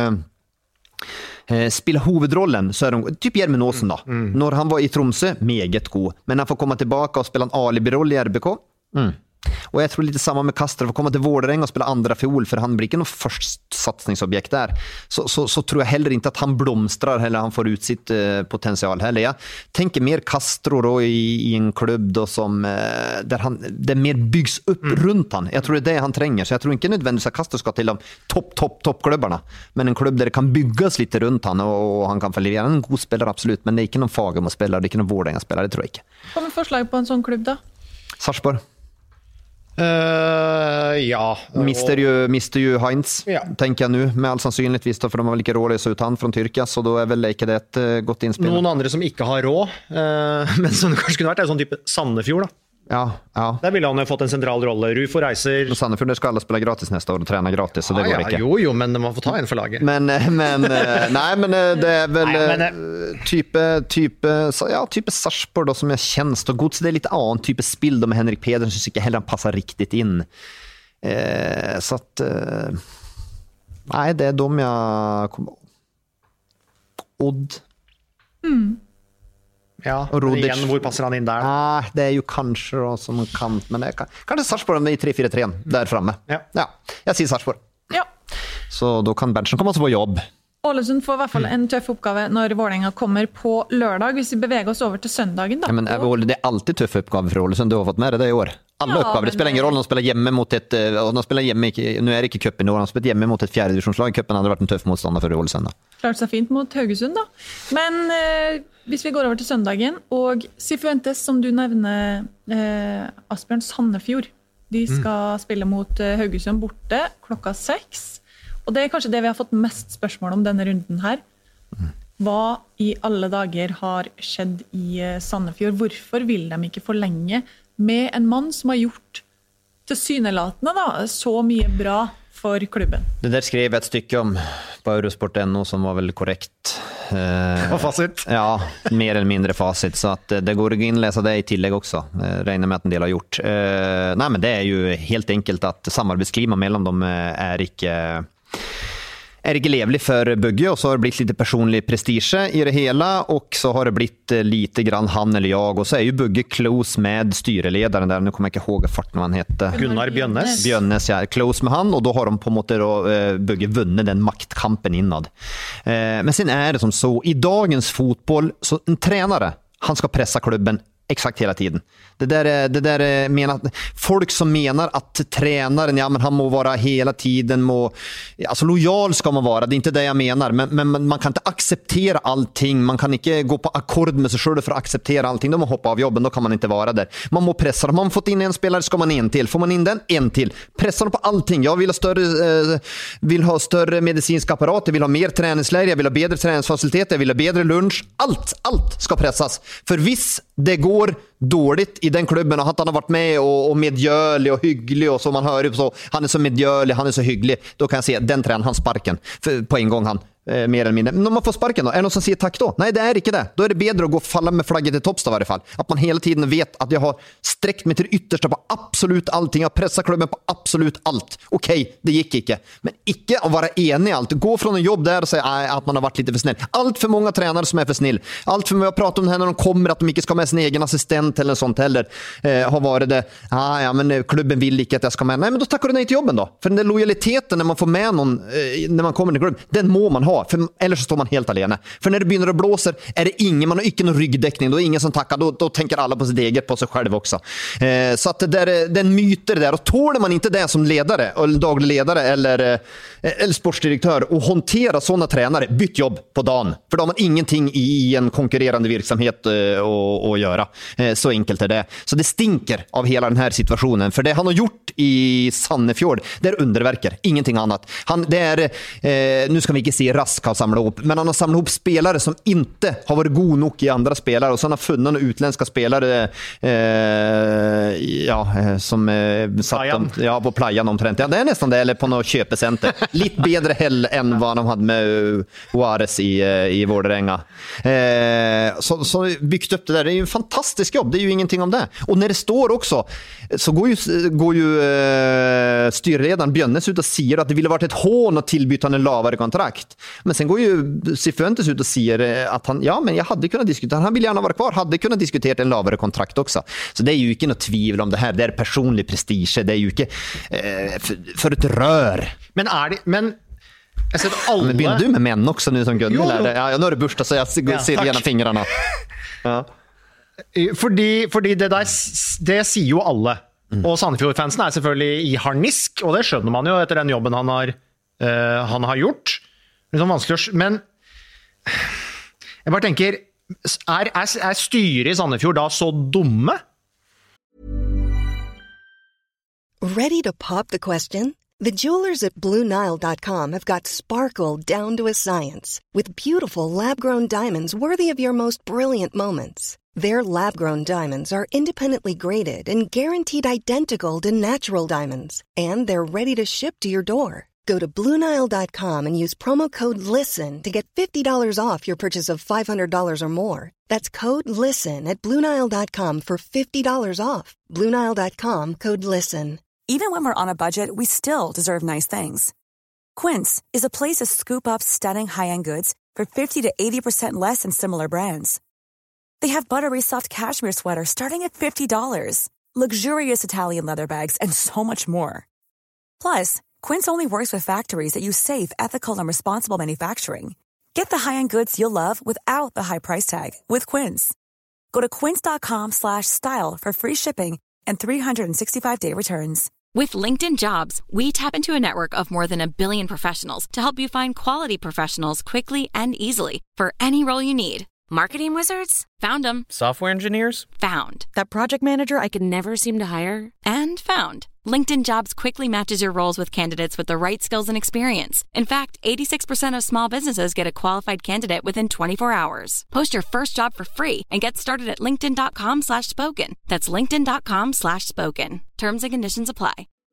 S8: eh, spela huvudrollen, så är de typ Jermen Åsen då. Mm. Mm. När han var i Tromsø, meget god. Men när han får komma tillbaka och spela en alibi-roll i R B K. Mm. Och jag tror lite samma med Castro, för att komma till Vålerenga och spela andra fiol, för han blir inte någon först satsningsobjekt där. Så, så, så tror jag heller inte att han blomstrar eller han får ut sitt eh, potential heller. Jag tänker mer Castro då i, i en klubb då som eh, där han, det mer byggs upp mm. runt han. Jag tror det är det han tränger, så jag tror inte nödvändigtvis att Castro ska till de topp, topp, toppklubbarna. Men en klubb där det kan byggas lite runt han och, och han kan få leva en god spelare absolut, men det är inte någon Fagermo-spelare, det är inte någon Vålerenga-spelare, det tror jag inte.
S6: Kommer förslag på en sån klubb då?
S8: Sarpsborg.
S7: Uh, ja.
S8: Mister ju, mister ju Heinz,
S7: ja.
S8: tänker jag nu, med all sannsynligvis då, för de har väl inte råd att ut han från Tyrkia, så då är väl ikke det ett uh, gott inspel.
S7: Noen andre som ikke har råd, uh, men som det kanskje kunne vært, er sånn type Sandefjord da.
S8: Ja, ja.
S7: Der ville han jo fått en central rolle. Rufo reiser...
S8: Men Sandefjord, der skal alle spille gratis neste år og trene gratis, så det
S7: ja,
S8: går ikke.
S7: Ja, jo, jo, men man får ta en for laget.
S8: Men, men nei, men det er vel nei, men, type, type, ja, type Sarpsborg då, som jeg kjenner og gods. Det er litt annen type spill då med Henrik Pedersen, synes ikke heller han passer riktigt in. Eh, så att eh, nej, det är de jag kommer Odd.
S6: Mm.
S7: Ja, men igen, hvor passer han in där?
S8: Ah, det är ju kanske då som en kant, men det kan, kanske Sarpsborg med i tre fyra tre där framme.
S7: Ja.
S8: Ja, jag säger Sarpsborg.
S6: Ja.
S8: Så då kan Berntsen komma på jobb.
S6: Ålesund får i hvert fall en tøff oppgave når Vålerenga kommer på lørdag. Hvis vi beveger oss over til søndagen da.
S8: Ja, men det är alltid tøff oppgave för Ålesund, du har fått med det det i år. Alla ja, uppgifter, det spelar ingen roll om de spelar hemma mot ett, och de spelar hemma, nu är det inte cupen, de spelar hemma mot ett fjärde divisionslag. Cupen hade varit en tuff motståndare för Ålesund då.
S6: Klart så fint mot Haugesund då. Men eh, hvis vi går over til søndagen, og Cifuentes, som du nevner, eh, Asbjørn Sandefjord, de skal mm. spille mot eh, Haugesund borte klokka seks. Og det er kanskje det vi har fått mest spørsmål om denne runden her. Hva i alle dager har skjedd i eh, Sandefjord? Hvorfor vil de ikke forlenge med en mann som har gjort tilsynelatende da, så mye bra för klubben?
S8: Det där skrev jag ett stycke om på Eurosport N O som var väl korrekt.
S7: Eh, och facit.
S8: Ja, mer eller mindre facit, så att det går att inläsa det i tillägg också. Eh, räknar med att en del har gjort. Eh, nej, men det är ju helt enkelt att samarbetsklimat mellan dem är inte är inte levlig för Bugge, och så har det blivit lite personlig prestige i det hela, och så har det blivit lite grann han eller jag, och så är ju Bugge close med styreledaren där, nu kommer jag inte ihåg vad han hette.
S7: Gunnar Bjönnes.
S8: Bjönnes, ja, close med han, och då har de på något sätt Bugge vunnit den maktkampen innan. Men sen är det som så, i dagens fotboll, så en tränare, han ska pressa klubben exakt hela tiden. Det där, det där menar, folk som menar att tränaren, ja men han må vara hela tiden, må, alltså lojal ska man vara, det är inte det jag menar, men, men man kan inte acceptera allting, man kan inte gå på akkord med sig själv för att acceptera allting, då man hoppar av jobben, då kan man inte vara där. Man må pressa, om man fått in en spelare ska man en till, får man in den, en till. Pressa dem på allting, jag vill ha större, eh, vill ha större medicinska apparat, jag vill ha mer träningsläger, jag vill ha bättre träningsfaciliteter, jag vill ha bättre lunch, allt, allt ska pressas. För viss det går, dåligt i den klubben och att han har varit med och, och medgörlig och hygglig och så man hör ju så, han är så medgörlig, han är så hygglig, då kan jag se den tränaren, han sparken för, på en gång han eh, mer eller mindre. Men om man får sparken då, är det någon som säger tack då? Nej, det är inte det. Då är det bättre att gå och falla med flagget i toppstå i varje fall. Att man hela tiden vet att jag har sträckt mig till det yttersta på absolut allting. Jag pressar klubben på absolut allt. Okej, okay, det gick inte. Men icke att vara enig i allt. Gå från en jobb där och säga nej, att man har varit lite för snäll. Allt för många tränare som är för snäll. Allt för många, jag pratar om det här när de kommer att de inte ska med sin egen assistent eller sånt heller. Eh, har varit det, ah, ja men klubben vill inte att jag ska med. Nej, men då tackar du nej till jobben då. För den där lojaliteten när man får med någon eh, när man kommer till klubben, den må man ha. För, eller så står man helt alene. För när det börjar att blåser är det ingen, man har inte någon ryggdäckning, då är ingen som tackar, då, då tänker alla på sitt eget, på sig själv också. Eh, så att det där är den myter där, och tåler man inte det som ledare, eller daglig ledare eller, eh, eller sportsdirektör och hantera sådana tränare, bytt jobb på dagen. För då har man ingenting i en konkurrerande verksamhet eh, att, att göra. Eh, så enkelt är det. Så det stinker av hela den här situationen, för det han har gjort i Sandefjord, det är underverker, ingenting annat. Han, det är, eh, nu ska vi inte se Rask har samlat ihop, men han har samlat ihop spelare som inte har varit god nog i andra spelare, och så har han funnit utländska spelare eh, ja, som eh, satt dem, ja, på playan omtrent. Ja, det är nästan det, eller på något köpecenter. Lite bättre hell än vad de hade med Juarez i, i Vårdränga. Eh, så, så byggt upp det där, det är ju en fantastisk jobb, det är ju ingenting om det. Och när det står också, så går ju, går ju eh, styrledaren Bjönnes ut och säger att det ville varit ett hån att tillbyta en lavare kontrakt. Men sen går ju Cifuentes ut och säger att han, ja men jag hade kunnat diskutera, han vill gärna vara kvar, hade kunnat diskutera en lavare kontrakt också. Så det är ju inte något tvivel om det här, det är personlig prestige, det är ju inte eh, för, för ett rör.
S7: Men är det, men jag ser att alla...
S8: Men börjar du med män också nu som Gunnel? Ja, nu är det burstat så jag ser ja, gärna fingrarna. Ja.
S7: Fordi, fordi det der, det sier jo alle. Mm. Og Sandefjord-fansen er selvfølgelig i harnisk, og det skjønner man jo etter den jobben han har, uh, han har gjort. Det er sånn vanskelig å... Men jeg bare tenker, er, er, er styret i Sandefjord da så dumme?
S2: Ready to pop the question? The jewelers at Blue Nile dot com have got sparkle down to a science with beautiful lab-grown diamonds worthy of your most brilliant moments. Their lab-grown diamonds are independently graded and guaranteed identical to natural diamonds, and they're ready to ship to your door. Go to Blue Nile dot com and use promo code LISTEN to get fifty dollars off your purchase of five hundred dollars or more. That's code LISTEN at Blue Nile dot com for fifty dollars off. Blue Nile dot com, code LISTEN.
S9: Even when we're on a budget, we still deserve nice things. Quince is a place to scoop up stunning high-end goods for fifty to eighty percent less than similar brands. They have buttery soft cashmere sweaters starting at fifty dollars, luxurious Italian leather bags, and so much more. Plus, Quince only works with factories that use safe, ethical, and responsible manufacturing. Get the high-end goods you'll love without the high price tag with Quince. Go to quince dot com slash style for free shipping and three sixty-five day returns.
S10: With LinkedIn Jobs, we tap into a network of more than a billion professionals to help you find quality professionals quickly and easily for any role you need. Marketing wizards? Found them.
S4: Software engineers?
S10: Found. That project manager I could never seem to hire? And found. LinkedIn Jobs quickly matches your roles with candidates with the right skills and experience. In fact, eighty-six percent of small businesses get a qualified candidate within twenty-four hours. Post your first job for free and get started at linkedin dot com slash spoken. That's linkedin dot com slash spoken. Terms and conditions apply.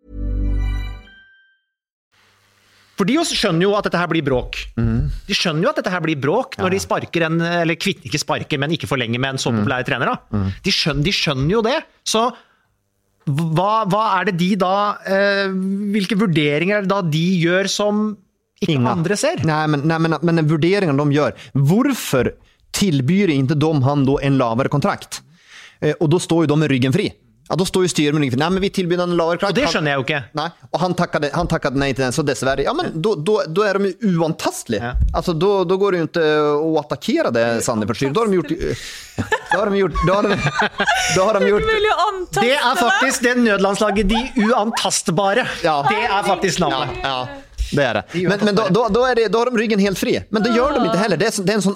S7: For de skjønner jo at dette her blir bråk. Mm. De skjønner jo at dette her blir bråk når ja. de sparker en, eller kvitt, ikke sparker, men ikke forlenger med en så populær mm. trener. Da. Mm. De, skjønner, de skjønner jo det. Så hva, hva er det de da, eh, hvilke vurderinger er det da de gjør som ikke Inga. andre ser?
S8: Nej, men, nej, men, men vurderingen de gör, varför tillbyr inte de han då en lavare kontrakt? Eh, och då står ju de med ryggen fri. Ja, då står ju styrelsen för nej men vi tillbyr en lavare kontrakt.
S7: Och det skönner jag inte.
S8: Nej, och han tackade han tackade nej till den så dessvärre. Ja men då då då är de ju oantastliga. Ja. Alltså då då går det ju inte att attackera det Sandefjord. Då har de gjort då har de gjort då har de då har de gjort
S7: Det är faktiskt det nödlandslaget de oantastbara.
S8: Ja.
S7: Det är faktiskt namnet.
S8: Ja. ja. Det är det. Men, men då, då, då, är det, då har de ryggen helt fri. Men det gör de inte heller. Det är, det är en sån amatör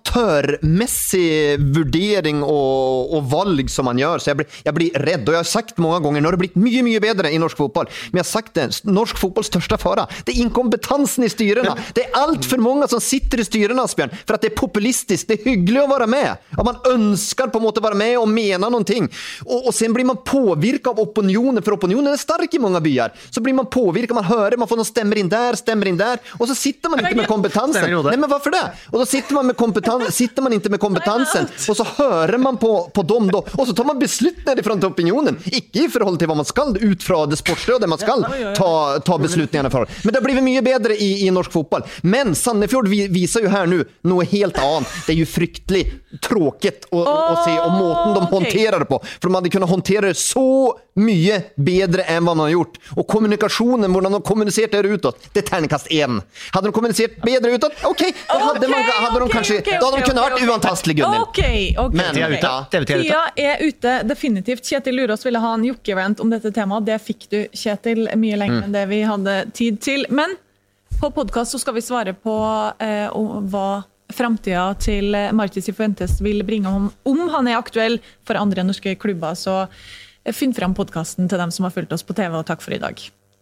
S8: amatørmässig vurdering och, och valg som man gör, så jag blir, jag blir rädd, och jag har sagt många gånger, nu har det blivit mycket, mycket bättre i norsk fotboll, men jag har sagt det, norsk fotbolls största fara, det är inkompetensen i styrena, det är allt för många som sitter i styrena, Asbjørn, för att det är populistiskt, det är hyggligt att vara med, och man önskar på något att vara med och mena någonting, och, och sen blir man påvirkad av opinionen, för opinionen är stark i många byar, så blir man påvirkad, man hör det, man får någon stämmer in där, stämmer in där, och så sitter man inte med kompetensen. Nej, men varför det? Och då sitter man med kompetens, sitter man inte med kompetensen, och så hör man på, på dem då, och så tar man beslut nerifrån till opinionen, inte i förhåll till vad man ska ut från det sportsliga där man ska ta, ta beslutningarna för. Men det har blivit mycket bättre i, i norsk fotboll. Men Sandefjord visar ju här nu något helt annat. Det är ju fryktligt tråkigt att, oh, att se om måten de okay. hanterar det på. För de hade kunnat hantera det så mycket bättre än vad man har gjort. Och kommunikationen, hur de har kommunicerat det utåt, det är tärnkast en. Hade de kommunicerat bättre utåt, okej, okay, då hade, okay, man, hade okay, de kanske, okay, då hade okay, de kunnat okay, vara okay. uantastlig, Gunnil.
S6: Okej, okej.
S7: Men Tia är ute.
S6: Tia är ute, definitivt. Kjetil Lurås ville ha en Jocke-event om detta tema. Det fick du, Kjetil, mycket längre mm. än det vi hade tid till. Men på podcast så ska vi svara på eh, vad framtida till Marti Cifuentes vill bringa om, om han är aktuell för andra norska klubbar. Så finn fram podcasten till dem som har följt oss på T V, och tack för idag.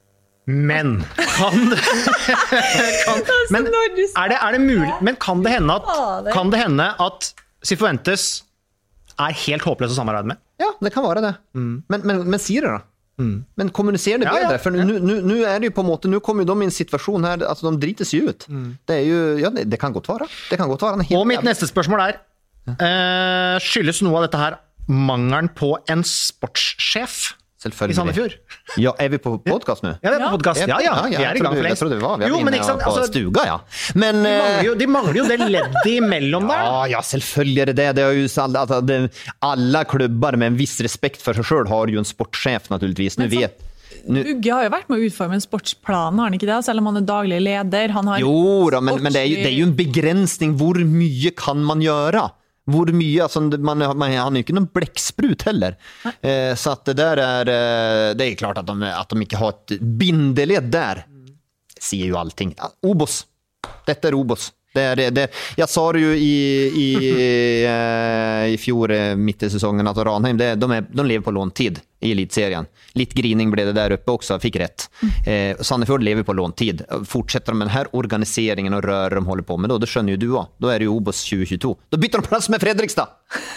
S7: Men kan, kan men är det är det muligt, men kan det hända att kan det hända att Cifuentes är helt hopplös att samarbeta med?
S8: Ja, det kan vara det. Mm. Men men men säger det då? Mm. Men kommunicerar det ja, bättre, ja. För nu, nu, nu är det ju på måte, nu kommer de i en situation här, alltså de driter sig ut. Mm. Det är ju, ja, det, det kan gott vara. Det kan gott vara en helt
S7: och mitt nästa spörsmål är, eh, skyldes något av detta här mangelen på en sportschef i Sandefjord?
S8: Ja, är vi på podcast nu?
S7: Ja, vi är på podcast. Ja, ja, ja, vi är i gang för länge.
S8: Jag trodde vi var. Vi jo, men ikke sant, på altså, stuga, ja. Men
S7: de mangler jo, de mangler jo det leddet imellom där.
S8: Ja, ja, selvfølgelig är det det. Det är ju alltså, det, alla klubbar med en viss respekt för sig själv har ju en sportchef naturligtvis. Nu vet
S6: Nu... Ugge har ju varit med att utforma en sportsplan, har han inte det? Selv om han är daglig leder. Han har
S8: jo, då, men, men det, är ju, det är ju en begränsning. Hur mycket kan man göra? Hvor mye, altså, man, man, han är ju inte någon bläcksprut heller. Eh, så att det där är, det är klart att de, att de inte har ett bindeled där. Det ser ju allting. Obos. Detta är Obos. Det är, det, det, jag sa det ju i, i, eh, i fjol mitt i säsongen att Ranheim, det, de, är, de lever på låntid i elitserien. Lite grining blev det där uppe också, fick rätt. Eh, Sandefjord lever på låntid. Fortsätter de med den här organiseringen och rör de håller på med då, då skönner ju du va. Då är det ju Obos tjugo tjugotvå. Då byter de plats med Fredrikstad.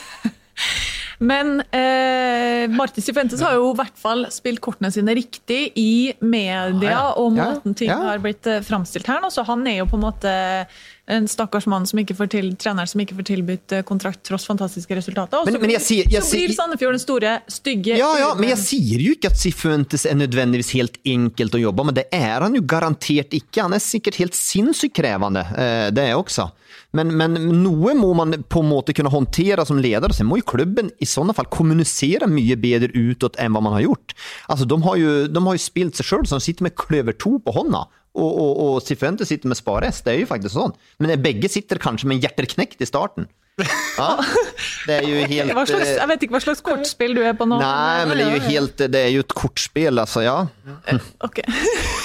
S6: Men eh, Marti Cifuentes har ju i hvert fall spilt kortene sine riktig i media, ja, ja. Og måten ting ja, ja. har blitt framstilt her nå, så han er jo på en måte en stakkars mann som ikke får til, trener som ikke får tilbytt kontrakt trots fantastiska resultater. Og så,
S8: men, men jeg sier, jeg
S6: så blir Sandefjord den store, stygge...
S8: Ja, ja, men jeg sier ju inte att Cifuentes är nödvändigtvis helt enkelt att jobba, men det är han ju garanterat inte. Han är säkert helt sinnssykt krävande, eh, det är också. Men, men noe må man på en måte kunna hantera som ledare. Sen må ju klubben i sådana fall kommunicera mycket bättre utåt än vad man har gjort. Alltså de har ju, de har ju spilt sig själv, så de sitter med klöver to på hånda. Och, och, och Cifuentes sitter med Spares, det är ju faktiskt sånt. Men bägge sitter kanske med en hjärterknäckt i starten. Ja, det är ju helt...
S6: Vad slags, jag vet inte vad slags kortspel du är på någon.
S8: Nej, men det är ju helt, det är ju ett kortspel, alltså, ja.
S6: Mm. Okej. Okay.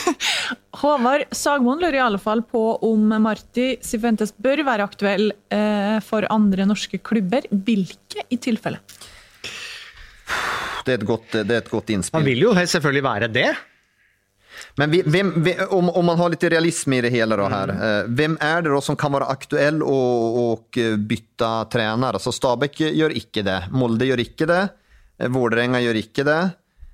S6: Håvard Sagmoen lurer i alla fall på om Marti Cifuentes bör vara aktuell eh, för andra norska klubbar. Vilka i tillfälle?
S8: Det är ett gott, det är ett gott inspel.
S7: Man vill ju selvfølgelig vara det.
S8: Men vi, vem, vem, om, om man har lite realism i det hela då här, mm. vem är det då som kan vara aktuell och, och byta tränare? Så Stabæk gör icke det, Molde gör icke det, Vålerenga gör icke det.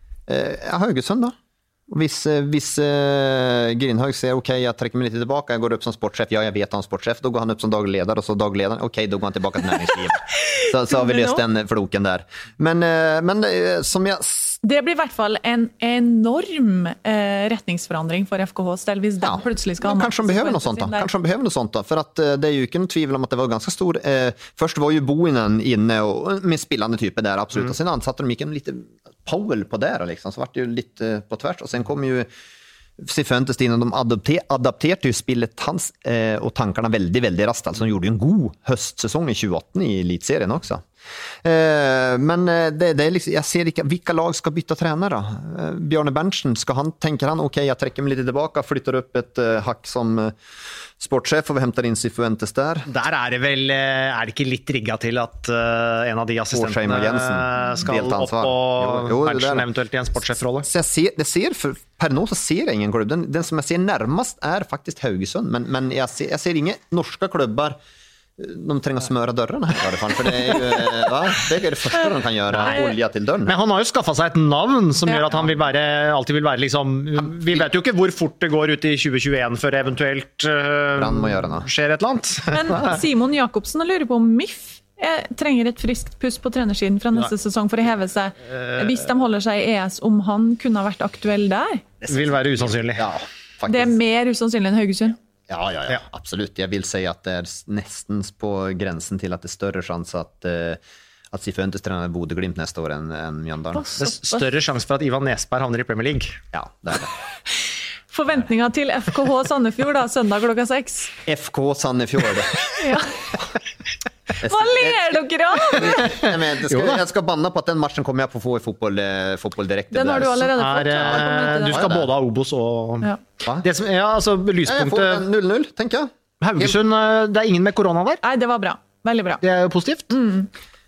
S8: Eh, Haugesund då? Hvis, hvis uh, Grindhaug säger okej, okay, jag träcker mig lite tillbaka, jag går upp som sportchef, ja jag vet han är sportchef, då går han upp som dagledare och så dagledaren, okej okay, då går han tillbaka till näringslivet. så, så har vi löst den floken där. Men, uh, men uh, som jag...
S6: Det blir i hvert fall en enorm eh, retningsforandring for F K H's del hvis den
S8: ja,
S6: plutselig skal
S8: ha kanske de behöver något sånt då. Kanske de behöver något sånt då, för att eh, det är ju inte något tvivel om att det var ganska stor eh, först var ju Boinen inne och med spillande typer där absolut mm. och sen ansatte de gick en lite Powell på där liksom, så vart det ju lite eh, på tvärs och sen kom ju Cifuentes in och de adapter, adapterade ju spelet hans eh, och tankarna väldigt väldigt raskt, alltså de gjorde ju en god höstsäsong i tjugoåtta i elitserien också. Eh, men det, det är liksom, jag ser inte, vilka lag ska byta tränare då? Eh, Bjarne Berntsen, ska han, tänker han, okej okay, jag träcker mig lite tillbaka, flyttar upp ett uh, hack som uh, sportchef och vi hämtar in Cifuentes där.
S7: Der er det vel, er det ikke litt rigget til at uh, en av de assistentene skal opp og Berntsen eventuelt i en sportchefrolle?
S8: Så jeg ser, det ser, for, per nå så ser jeg ingen klubb. Den, den som jeg ser nærmest er faktisk Haugesund, men, men jeg, ser, jeg ser ingen norske klubber. De trenger å smøre dørrene her i alle fall, for det er jo va? Det er det første de kan gjøre, olja til døren.
S7: Men han har jo skaffet seg et navn som gjør at han vil være, alltid vil være liksom, vi vet jo ikke hvor fort det går ut i tjue tjueen før eventuelt uh, skjer et eller annet.
S6: Men Simon Jakobsen lurer på om M I F jeg trenger et friskt puss på trenersiden fra neste sesong for å heve seg. Hvis de holder seg i E S, om han kunne ha vært aktuell der?
S7: Det vil være usannsynlig.
S8: Ja, faktisk.
S6: Det er mer usannsynlig enn Haugesund.
S8: Ja, ja, ja, absolut. Jag vill säga att det är nästan på gränsen till att det är större chans att, uh, att Cifuentes tränar Bodø Glimt nästa år än, än Mjøndalen.
S7: Det är större chans för att Ivan Nesberg hamnar i Premier League.
S8: Ja, det är det.
S6: Forventningar till F K H Sandefjord da, søndag klokka seks.
S8: F K Sandefjord.
S6: Ja. Hva ler dere av?
S8: Nej, men det ska, jag ska banna på att den matchen kommer jag på få i fotboll, eh, fotboll direkt.
S6: Den har du allerede fått.
S7: Er, du skal både ha Obos og...
S6: Ja.
S7: Det som, ja, altså lyspunktet...
S8: null null, tenker jeg.
S7: Haugesund, det er ingen med korona der?
S6: Nei, det var bra. Veldig bra.
S7: Det er jo positivt.
S6: Mm.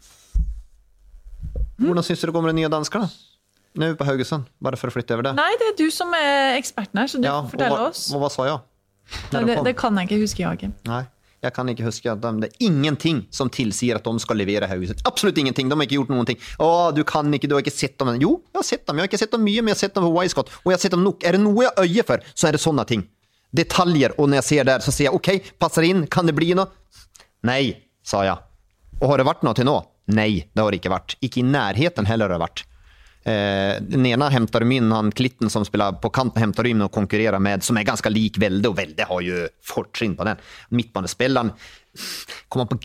S8: Hvordan synes du det kommer de nye danskerne? Nu på Haugesund, bare for å flytte over det.
S6: Nei, det er du som er eksperten her, så du
S8: ja,
S6: får fortelle
S8: og hva,
S6: oss.
S8: Og hva sa jeg?
S6: Nei, det, det kan jeg ikke huske, Joakim.
S8: Nei. Jag kan inte huska att de, det är ingenting som tillsier att de ska levera Haugesund. Absolut ingenting. De har inte gjort någonting. Åh, du kan inte, du har inte sett dem. Jo, jag har sett dem. Jag har inte sett dem mycket, men jag har sett dem på Wisecout. Och jag har sett dem nog. Är det något jag öje för så är det sådana ting. Detaljer. Och när jag ser där så ser jag, okej, okay, passar in. Kan det bli något? Nej, sa jag. Och har det varit något till nå? Nej, det har det inte varit. Inte i närheten heller har det varit. Eh, den ena hämtar in han Klitten som spelar på kanten hämtar in och konkurrerar med som är ganska lik Välde och Välde har ju fortrin på den mittbanespelaren kommer på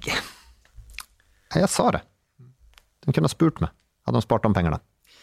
S8: ja, jag sa det de kunde ha spurt mig hade de sparat de pengarna.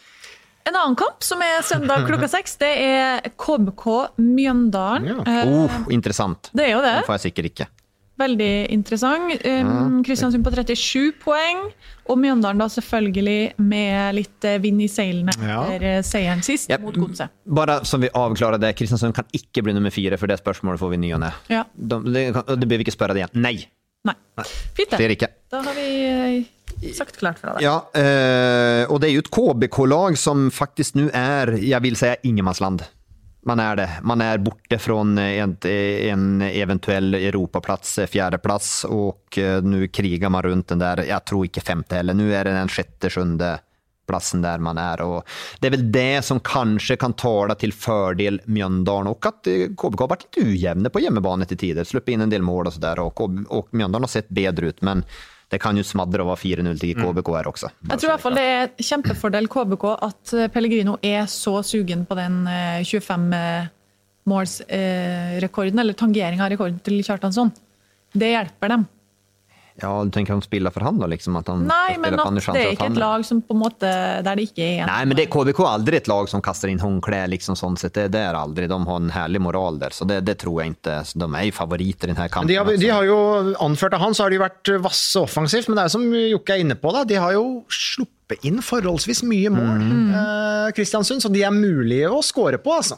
S6: En annen kamp som er søndag klokka seks, det er K B K Mjøndalen.
S8: Ja. Oh, intressant.
S6: Det er jo det.
S8: Den får jeg sikkert ikke.
S6: Veldig interessant. Um, Kristiansund på trettisju poeng, og Mjøndalen da selvfølgelig med litt vind i seilene etter ja. seieren sist ja. mot Godset.
S8: Bare som vi avklarer det, Kristiansund kan ikke bli nummer fire, for det spørsmålet får vi ny og ned.
S6: Ja.
S8: De, det, det bør vi ikke spørre det igjen. Nei.
S6: Nei. Fint det. Da har vi sagt klart fra det.
S8: Ja, eh, och det är ju ett K B K-lag som faktiskt nu är, jag vill säga, ingenmansland. Man är det. Man är borta från en, en eventuell Europaplats, fjärde plats och nu krigar man runt den där, jag tror inte femte heller. Nu är det den sjätte, sjunde platsen där man är och det är väl det som kanske kan tala till fördel Mjøndalen och att K B K har varit lite ujämna på hemmebane till tider, släppt in en del mål och så där och, och Mjøndalen har sett bättre ut men det kan ju smadra att vara fire null till K B K här också.
S6: Jag tror i alla fall det är kjempefordel K B K att Pellegrino är så sugen på den tjuefem måls rekorden eller tangering av rekorden till Kjartansson. Det hjälper dem.
S8: Ja, du tänker att de spelar för hand då liksom att han
S6: Nej, men att det är inte ett lag som på måte där det inte är en.
S8: Nej, men det K B K är aldrig ett lag som kastar in håndklä liksom sånt sätt. Det, det är aldrig. De har en härlig moral där så det, det tror jag inte. De är ju favoriter i den här kampen.
S7: De har, de har ju anført av han så har de varit vasse offensivt, men det är som Jokke är inne på da, de har ju sluppet in förhållsvis mye mål. Mm. Eh, Kristiansund, så de är möjliga att skåre på alltså.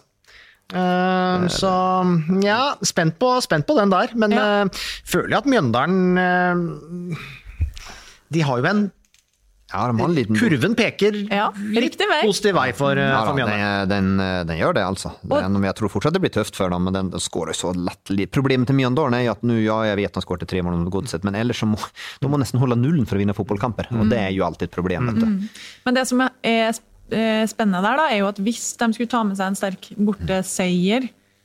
S7: Uh, så ja, spent på, spent på den der men ja. uh, føler jeg at Mjøndalen uh, de har jo en
S8: ja, de har en liten
S7: kurven peker
S6: ja,
S7: litt positiv vei for, uh,
S8: ja,
S7: for
S8: Mjøndalen den, den, den gör det alltså den, jag tror fortsatt det blir tufft för dem men den, den skårer så lattelig. Problemet till Mjøndalen är ju att nu, ja jag vet att de skår till tre mål om godset men ellers så må de må nästan hålla nullen för att vinna fotbollkamper mm. och det är ju alltid ett problem mm.
S6: Mm. Men det som är spennende der da, er jo at hvis de skulle ta med seg en sterk borte seier,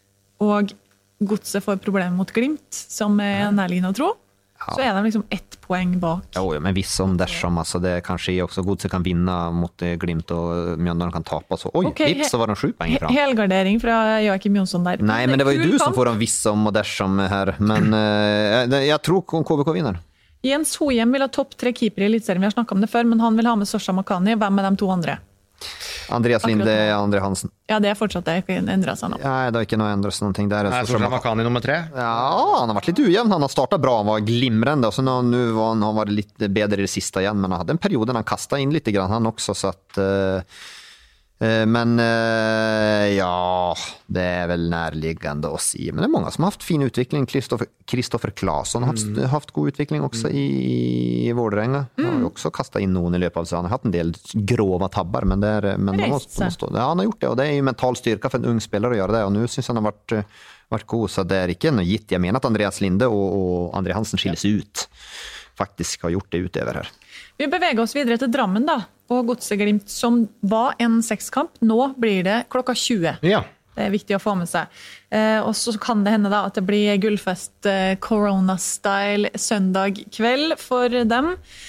S6: og Godset får problemer mot Glimt, som er nærliggende å tro, ja. så er de liksom ett poeng bak.
S8: Jo, men viss om dersom, alltså det kanske är också Godset kan vinna mot Glimt og Mjøndalen kan tapa så. Oj, okay, vips så var de sju poäng ifrån.
S6: Helgardering fra Joakim Jonsson der.
S8: Nej, men det var ju du som får en viss om och dersom här, men eh, jag tror K B K vinner.
S6: Jens Hohjem vil ha topp tre keeper i elitserien, vi har snakket om det før, men han vil ha med Sosha Makani, hvem er de to andre?
S8: Andreas Linde, André Hansen.
S6: Ja, det er fortsatt det ikke endret seg nå.
S8: Ja, det har ikke noe endret seg noe der.
S7: Nei, så Makani nummer tre.
S8: Ja, han har vært litt ujevn. Han har startet bra, han var glimrende. Og så nå, nå var han, han var litt bedre i det siste igjen, men han hadde en periode han kastet inn litt grann, han også, så at... Uh, uh, men uh, ja, det er vel nærliggende å si. Men det er mange som har haft fin utvikling. Kristoffer Claesson har haft, mm. haft god utvikling også mm. i, i Vårdrenga. Han har jo også kastet inn noen i løpet av seg. Han har hatt en del grova tabbar, men, det er, men de må, de må stå. Ja, han har gjort det, og det er jo mental styrka for en ung spiller å gjøre det, og nå synes han har vært, vært god, så det er ikke noe gitt. Jeg mener at Andreas Linde og, og André Hansen skilles ut. Faktisk har gjort det utover her.
S6: Vi beveger oss videre til Drammen da, og Godset Glimt, som var en sekskamp. Nå blir det klokka tjue.
S7: Ja.
S6: Det er viktig å få med seg. Eh, og så kan det hende da at det blir gullfest eh, Corona-style søndag kveld for dem.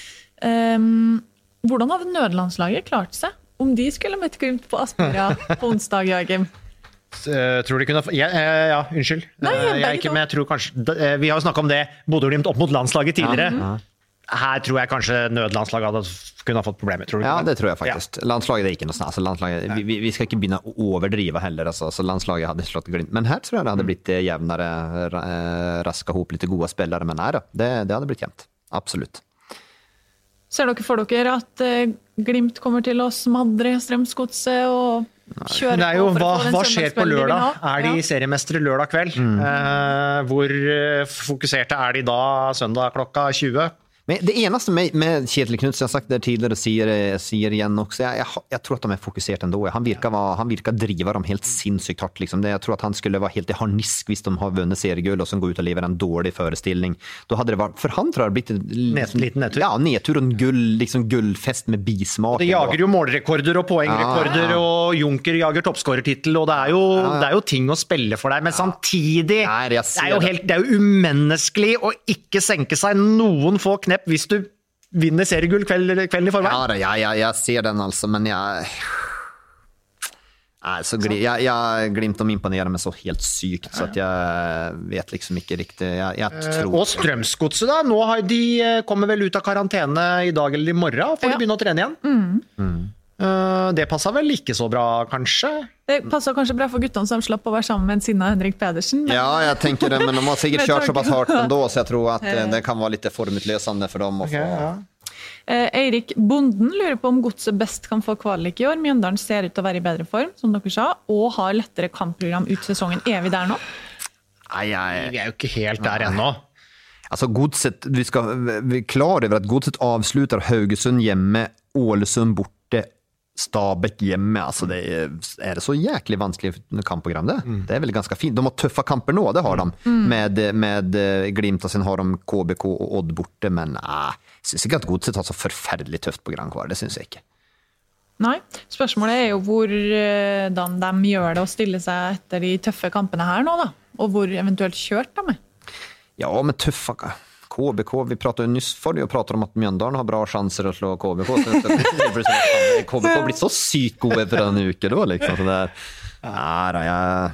S6: Eh, hvordan har nødlandslaget klart seg? Om de skulle møtt Glimt på Aspmyra på onsdag, Joachim?
S7: Uh, tror de kunne... Ja, uh, ja unnskyld.
S6: Nei, jeg,
S7: uh, jeg ikke, men jeg tror kanskje... Uh, vi har jo snakket om det, Bodø-Glimt opp mot landslaget tidligere. Ja. Her tror jeg kanskje nødlandslaget hadde kunne ha fått problemer, tror du?
S8: Ja, det tror jeg faktisk. Ja. Landslaget er ikke noe snart. Altså, landslaget, vi, vi skal ikke begynne å overdrive heller. Altså, så landslaget hadde slått Glimt. Men her tror jeg det hadde blitt jevnere, raska ihop litt gode spillere. Men nei da, det, det hadde blitt jevnt. Absolutt.
S6: Ser dere for dere at Glimt kommer til å smadre Strømsgodset og kjøre
S7: det er jo,
S6: på
S7: hva,
S6: for å få den
S7: hva skjer på lørdag? Er de
S6: ja.
S7: seriemestere lørdag kveld? Mm. Uh, hvor fokuserte er de da søndag klokka tjue?
S8: Men det eneste med, med Kjetil Knutsen, jeg har sagt det tidligere, sier, sier igjen også, jeg, jeg, jeg tror at de er fokusert ändå. Han virker, var, han virker drive dem helt sinnssykt hardt. Liksom. Det, jeg tror at han skulle være helt i harnisk hvis de har vunnet seriegull og så går ut og lever en dårlig forestilling. Da hadde det vært, for han tror jeg det blitt liksom,
S7: liten nedtur.
S8: Ja, nedtur og gull, liksom gullfest med bismak.
S7: Det jager jo målrekorder og poengrekorder, ja, ja. Og Junker jager toppskårertitel, og det er, jo, ja, ja. det er jo ting å spille for deg, men samtidig Nei, det, er jo helt, det er jo umenneskelig å ikke senke seg noen få knepp hvis du vinner seriegull kveld, kvelden i forveien.
S8: Ja, ja, ja, jeg ser den altså, men jeg... Nei, så glim, jeg, jeg glimt om imponerer meg så helt sykt, så at jeg vet liksom ikke riktig. Jeg, jeg tror...
S7: Og Strømsgodset da, nå har de kommer vel ut av karantene i dag eller i morgen, får ja. de begynne å trene igjen. Mm. Mm. Det passet vel ikke så bra, kanskje?
S6: Det passet kanskje bra for guttene som slapp å være sammen med en sinne Henrik Pedersen. Men...
S8: Ja, jeg tenker det, men de har sikkert kjørt så pass hardt ändå, så jeg tror at det kan være litt formutløsende for dem å få... Okay, ja.
S6: eh, Eirik Bonden lurer på om Godset best kan få kvalik i år. Mjøndalen ser ut til å være i bedre form, som dere sa, og har lettere kampprogram ut sesongen. Er vi der nå?
S8: Nei, jeg...
S7: Vi er jo ikke helt der ennå.
S8: Altså, Godset, vi skal vi er klar over at Godset avslutter Haugesund hjemme, Ålesund borte, Stabæk hjemme, altså det er, er det så jäkligt vanskelig kampprogram det. Mm. Det är väl ganska fint. De har tuffa kamper nå, det har de. Mm. Med, med Glimt, og sen har de K B K og Odd borte, men nej, jeg synes ikke at Godset har så forferdelig tøft program kvar, det synes jeg ikke.
S6: Nei, spørsmålet er jo hvordan de gjør det å stille seg etter de tøffe kampene her nå da, og hvor eventuelt kjørt de er.
S8: Ja, men tuffa K B K, vi pratar ju nyss för det och pratar om att Mjøndalen har bra chanser att slå K B K. K B K blir så sykt gode för en uke då liksom så där. Ja, då, jag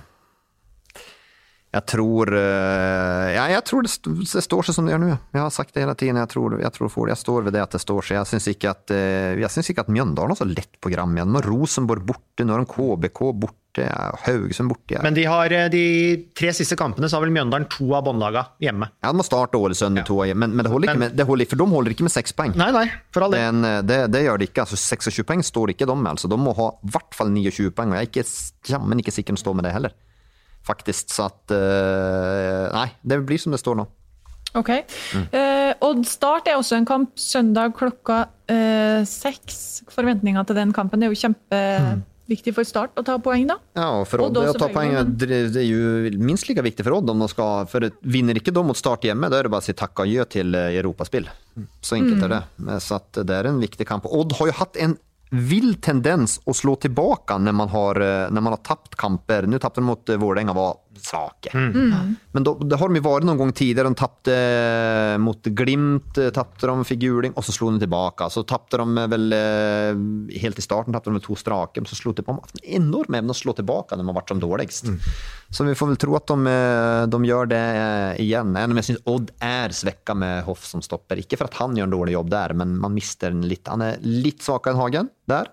S8: jag tror ja, jag tror det, det står sig som det gör nu. Jag har sagt det hela tiden, jag tror jag tror får jag står vid det att det står sig. Jag syns inte att jag syns inte att Mjøndalen har så lätt program igen. Med Rosenborg borte, nu har de K B K borte. Haugesund borte. Ja.
S7: Men de har de tre siste kampene så har vel Mjøndalen to av båndlaga hjemme.
S8: Ja, de må starte Ålesund ja. to av hjemme, men, men det holder ikke med, det holder, for de holder ikke med seks poeng.
S7: Nei, nei, for all det.
S8: Den, det. Det gjør de ikke, altså tjueseks poeng står ikke de med, altså de må ha i hvert fall tjue poeng, og jeg er ikke, jammen ikke sikker de står med det heller. Faktisk, så at uh, nei, det blir som det står nå.
S6: Ok. Mm. Uh, Odd Start er også en kamp søndag klokka uh, seks. Forventninger til den kampen er jo kjempe... Mm. Viktig for Start å ta poeng da?
S8: Ja, for Odd å ta poeng det er jo minst like viktig for Odd om de skal, for vinner ikke de mot Start hjemme, da er det bare å si takk og gjø til Europaspill. Så enkelt er det. Så at det er en viktig kamp. Odd har jo hatt en vill tendens å slå tilbake når man har, när man har tappt kamper. Nu tappade de mot Vårdänga var saker. Mm. Men då, det har de ju varit någon gång tidigare. De tappade mot Glimt, tappade de figuring och så slog de tillbaka. Så tappade de väl helt i starten, tappade de med två strake, så slog de på enormt med att slå tillbaka när man varit som dåligst. Mm. Så vi får väl tro att de, de gör det igen. Även om jag syns Odd är svecka med Hoff som stopper. Ikke för att han gör en dålig jobb där, men man mister en lite, han är lite svagare än Hagen där.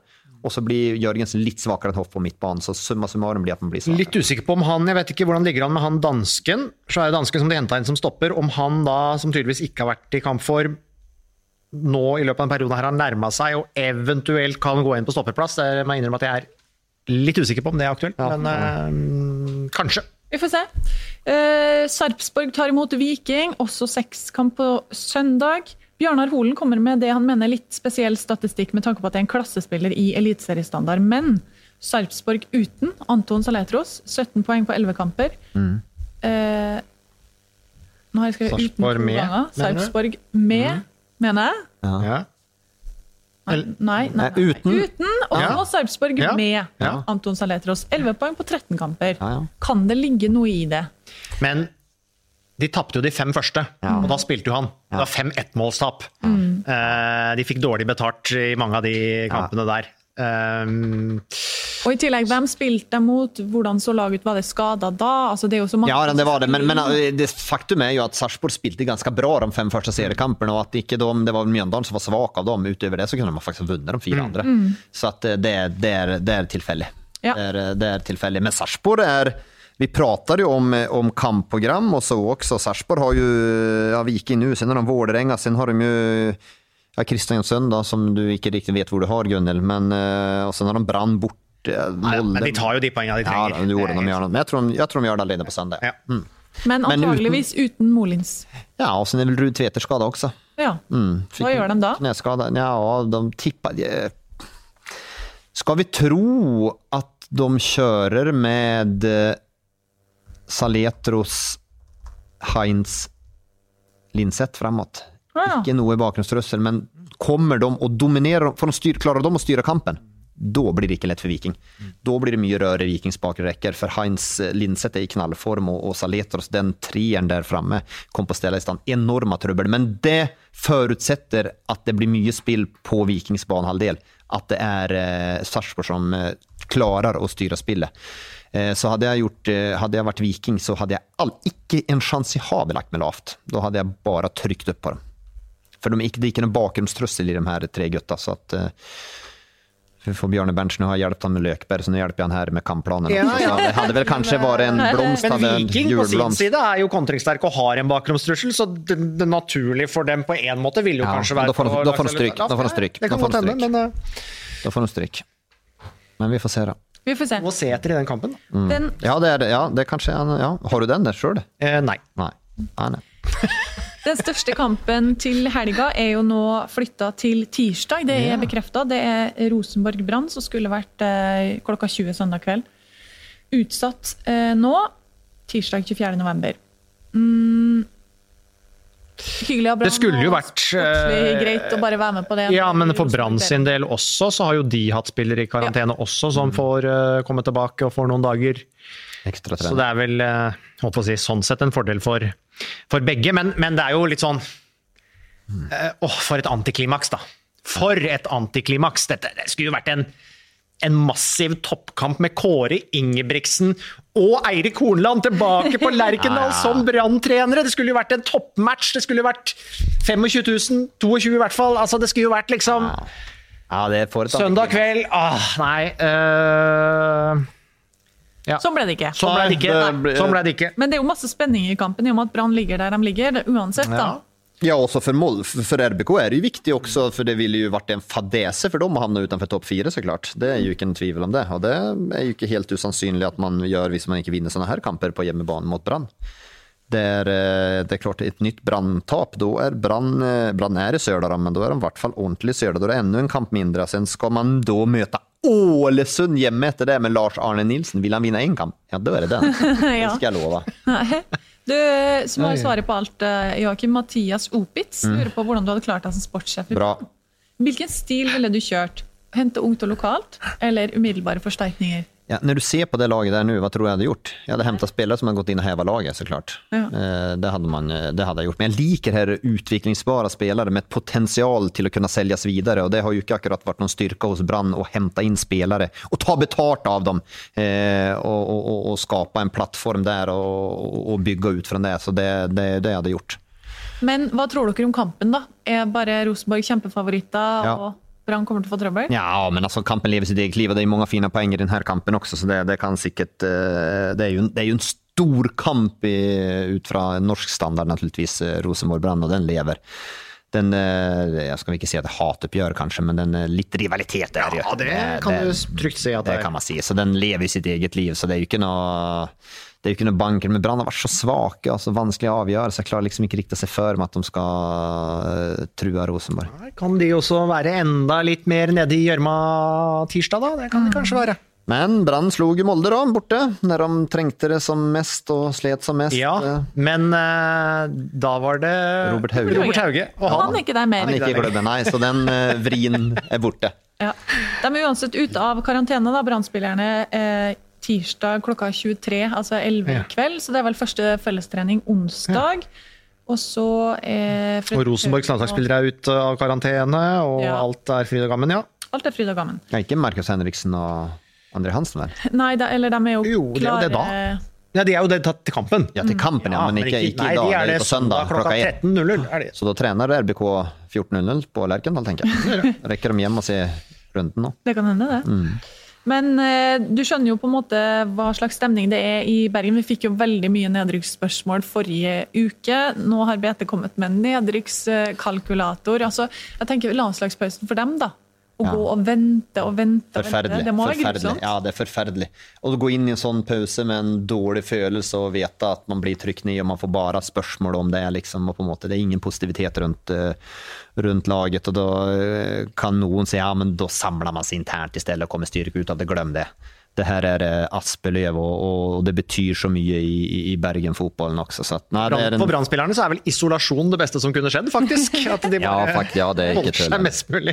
S8: og så blir Jørgensen litt svakere enn Hoff på midtbanen, så summa summarum blir at man blir svakere.
S7: Litt usikker på om han, jeg vet ikke hvordan ligger han med han dansken, så er det dansken som de hentet inn som stopper, om han da, som tydeligvis ikke har vært i kampform, nå i løpet av en periode her har nærmet seg, og eventuelt kan gå inn på stopperplass. Det må jeg innrømme at jeg er litt usikker på om det er aktuelt, ja. men øh, kanskje.
S6: Vi får se. Uh, Sarpsborg tar imot Viking, også sekskamp på søndag. Bjarnar Holen kommer med det han mener litt spesiell statistikk med tanke på at det er en klassespiller i eliteseriestandard, men Sarpsborg uten Anton Saletros, sytten poeng på elleve kamper. Mm. Uh, nå har jeg skrevet uten to ganger. Sarpsborg med, mm. mener jeg.
S8: Ja. ja.
S6: Nei, nei, nei, nei.
S8: Uten.
S6: Uten, og ja. Sarpsborg ja. med ja. Anton Saletros. elleve poeng på tretten kamper. Ja, ja. Kan det ligge noe i det?
S7: Men de tappte jo de fem første, ja. og da spilte jo han. Det var fem ettmålstap. Mm. Uh, de fikk dårlig betalt i mange av de kampene ja. der. Um,
S6: og i tillegg, hvem spilte mot? Hvordan så laget, var det skadet da? Altså, det er jo så mange...
S8: Ja, det var det, men, men det faktum er jo at Sarpsborg spilte ganske bra de fem første seriekamperna, og at ikke de, det var Mjøndalen som var svak av dem. Utöver det så kunne de faktisk vunnet de fire mm. andre. Mm. Så at det, det, er, det er tilfeldig. Ja. Det, er, det er tilfeldig. Men Sarpsborg er... Vi pratade ju om, om kampprogram och så också. Sarpsborg har ju ja, Viking nu, sen har de Vårdenga, sen har de ju ja, Kristiansund då, som du inte riktigt vet hvor du har, Gunnel, men och sen har de Brann bort.
S7: Ja, men de tar ju de poängen de trenger.
S8: Ja, det gjorde de, men jag tror, de, jag tror de gör det alene på söndag. Ja. Mm.
S6: Men antagligen uten, uten Molins.
S8: Ja, och sen är väl Rud Tveter skada också.
S6: Ja, mm. vad gör de då?
S8: Knäskada. Ja, de tippar... Ska vi tro att de körer med Saletros, Heinz, Linsett framåt. Ja. Ikke noe bakgrunnstrøssel, men kommer de å dominere, for de styr, klarer de å styre kampen, då blir det ikke lett for Viking. Då blir det mye rør i Vikings bakre rekker, for Heinz, Linsett er i knallform, og, og Saletros, den treeren der framme, kom på stelle i stand. Enorma trøbbel, men det förutsätter at det blir mye spill på Vikings banehalvdel, at det er eh, Sarpsborg som eh, klarer å styre spillet. Så hade jag gjort hade jag varit Viking så hade jag all inte en chans i havet lagt med lavt. Då hade jag bara tryckt upp på dem. För de gick det gick en bakgrundströssel i de här tre gutta så att för får Bjørne Berntsen nu har hjälpt han med Løkberg så nu hjälper han här med kampplanen. Ja, ja. Det hade väl kanske varit en blomst av en
S7: Viking på sin sida är ju kontringssterk och har en bakgrundstrussel så det, det naturligt för dem på en måte vill ju ja, kanske vara
S8: då får de, då får de stryk, då får de stryk.
S7: Det kan
S8: då får de
S7: stryk. Men
S8: då får de stryk. Men vi får se då.
S6: Vi får se.
S7: Må se etter i den kampen.
S8: Mm. Den... Ja, det er det. Ja, det er kanskje ja. Har du den der selv?
S7: Eh, nei.
S8: Nei. Ah, nei.
S6: Den største kampen til helga er jo nå flyttet til tirsdag. Det er ja. bekreftet. Det er Rosenborg-Brann som skulle vært eh, klokka tjue søndag kveld. Utsatt eh, nå, tirsdag tjuefjerde november. Mm. Hyggelig av Brann.
S7: Det skulle jo vært
S6: sportslig greit å bare være med på det.
S7: Ja, men for Brann sin del også, så har jo de hatt spillere i karantene ja. også, som får uh, komme tilbake og får noen dager.
S8: Ekstra trening.
S7: Så det er vel, uh, håper å si, sånn sett en fordel for, for begge, men, men det er jo litt sånn, uh, åh, for et antiklimaks da. For et antiklimaks. Dette det skulle jo vært en en massiv toppkamp med Kåre Ingebrigtsen og Eirik Hornland tilbake på Lerkendal som Brann-trenere. Det skulle jo vært en toppmatch. Det skulle jo vært tjuefem tusen, tjueto i hvert fall. Altså, det skulle jo vært liksom
S8: ja, det er for
S7: søndag kveld. Ah, nei. Uh... Ja.
S6: Sånn ble det ikke.
S7: Sånn ble det ikke. Sånn ble det ikke.
S6: Men det er jo masse spenning i kampen i og med at Brann ligger der de ligger, uansett da.
S8: Ja. Ja, och så för mål för R B K är det ju viktigt också för det ville ju varit en fadese för dem att hamna utanför topp fyra såklart. Det är ju inte en tvivel om det och det är ju inte helt usannsynligt att man gör hvis man inte vinner såna här kamper på hemmebane mot Brann. Det är det är klart ett nytt Brann-tap då är Brann Brann är i södra men då är de i vart fall ordentligt södra då är det ännu en kamp mindre sen ska man då möta Ålesund hjemme efter det med Lars Arne Nilsen vill han vinna en kamp. Ja, då är det den. Det ska jag lova.
S6: Du som har svaret på alt, Joakim Mathias Opitz, lurer på hvordan du hadde klart deg som sportssjef.
S8: Bra.
S6: Hvilken stil ville du kjørt? Hente ungt og lokalt, eller umiddelbare forsterkninger?
S8: Ja, när du ser på det laget där nu, vad tror du jag hade gjort? Jag hade hämtat spelare som hade gått in och häva laget såklart. Ja. Eh, det hade man det hade jag gjort. Men jag liker här utvecklingsbara spelare med potential till att kunna säljas vidare och det har ju inte akkurat varit någon styrka hos Brann att hämta in spelare och ta betalt av dem eh, och, och, och skapa en plattform där och, och bygga ut från det så det det det jag hade gjort.
S6: Men vad tror du om kampen då? Är bara Rosenborg kjempefavoritter
S8: ja.
S6: och Brann kommer til å få trøbbel?
S8: Ja, men alltså kampen lever sitt eget liv, og det er många fina poäng i den här kampen också, så det, det kan sikkert, det er jo, det er jo en stor kamp i, ut fra norsk standard naturligvis, Rosenborg Brann, og den lever. Den, jeg skal ikke si at det hatuppgjør kanskje, men den litt rivalitet er det.
S7: Ja, det kan det, du trygt si at det er.
S8: Det kan man si, så den lever i sitt eget liv, så det er jo ikke noe, det er jo ikke noe banker, men Brann har vært så svake, altså vanskelig å avgjøre, så jeg klarer liksom ikke riktig seg før med at de skal uh, true Rosenborg.
S7: Kan de også være enda litt mer nede i gjørma tirsdag da? Det kan det kanskje være.
S8: Men Brann slog jo Molde da, borte, når de trengte det som mest og slet som mest.
S7: Ja, men uh, da var det
S8: Robert Hauge.
S7: Robert Hauge og han,
S6: han er ikke der mer.
S8: Han er ikke i klubben, nei, så den uh, vrien er borte.
S6: Ja. De er uansett ute av karantene da, Brannspillerne eh, tirsdag klokka tjuetre, altså elleve i kveld, så det er vel første fellestrening onsdag. Ja. Og så er
S7: Fred og Rosenborgs landslagsspillere er ute av karantene, og ja. alt er fryd og gammen, ja.
S6: Alt er fryd og gammen.
S8: Ja, ikke Markus Henriksen og André Hansen, vel?
S6: Nei, da, eller de er jo,
S7: jo klare... Jo, det er jo det da. Ja, de er jo det tatt til kampen.
S8: Ja, til kampen, ja, men ikke, ikke i dag. Nei, de er det på søndag klokka
S7: tretten null null. Er det.
S8: Så da trener R B K fjorten null null på Lerkendal, tenker jeg. Rekker de hjem og se runden nå?
S6: Det kan hende det. Mm. Men eh, du skjønner jo på en måte hva slags stemning det er i Bergen. Vi fikk jo veldig mye nedrykksspørsmål forrige uke. Nå har B T kommet med en nedrykkskalkulator. Altså, jeg tenker landslagspausen for dem da. Å ja. gå og vente og vente.
S8: Forferdelig.
S6: Det må være grusomt.
S8: Ja, det er forferdelig. Og å gå inn i en sånn pause med en dårlig følelse og vite at man blir trykt ned og man får bare spørsmål om det, liksom, og på en måte, det er ingen positivitet rundt, rundt laget, og da kan noen si, ja, men da samler man seg internt i stedet og kommer styrke ut av det, glem det. Det her er Aspeløv, og, og det betyr så mye i, i Bergen-fotballen også. Så at, nei, det er en...
S7: For brannspillerne så er vel isolasjon det beste som kunne skjedd, faktisk. At de bare
S8: ja, faktisk, ja, det er ikke
S7: holder seg mest mulig.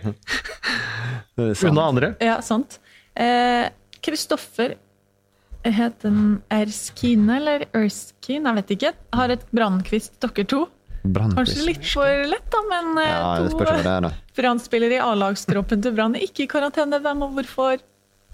S7: Unna andre.
S6: Ja, sant. Kristoffer eh, heter den Erskine, eller Erskine, jeg vet ikke, har et brannkvist, dere to. Kanskje litt for lett da, men eh,
S8: ja, det spørs hva det er, da.
S6: Brannspillere i A-lagstroppen til Brann, ikke i karantene, hvem og hvorfor?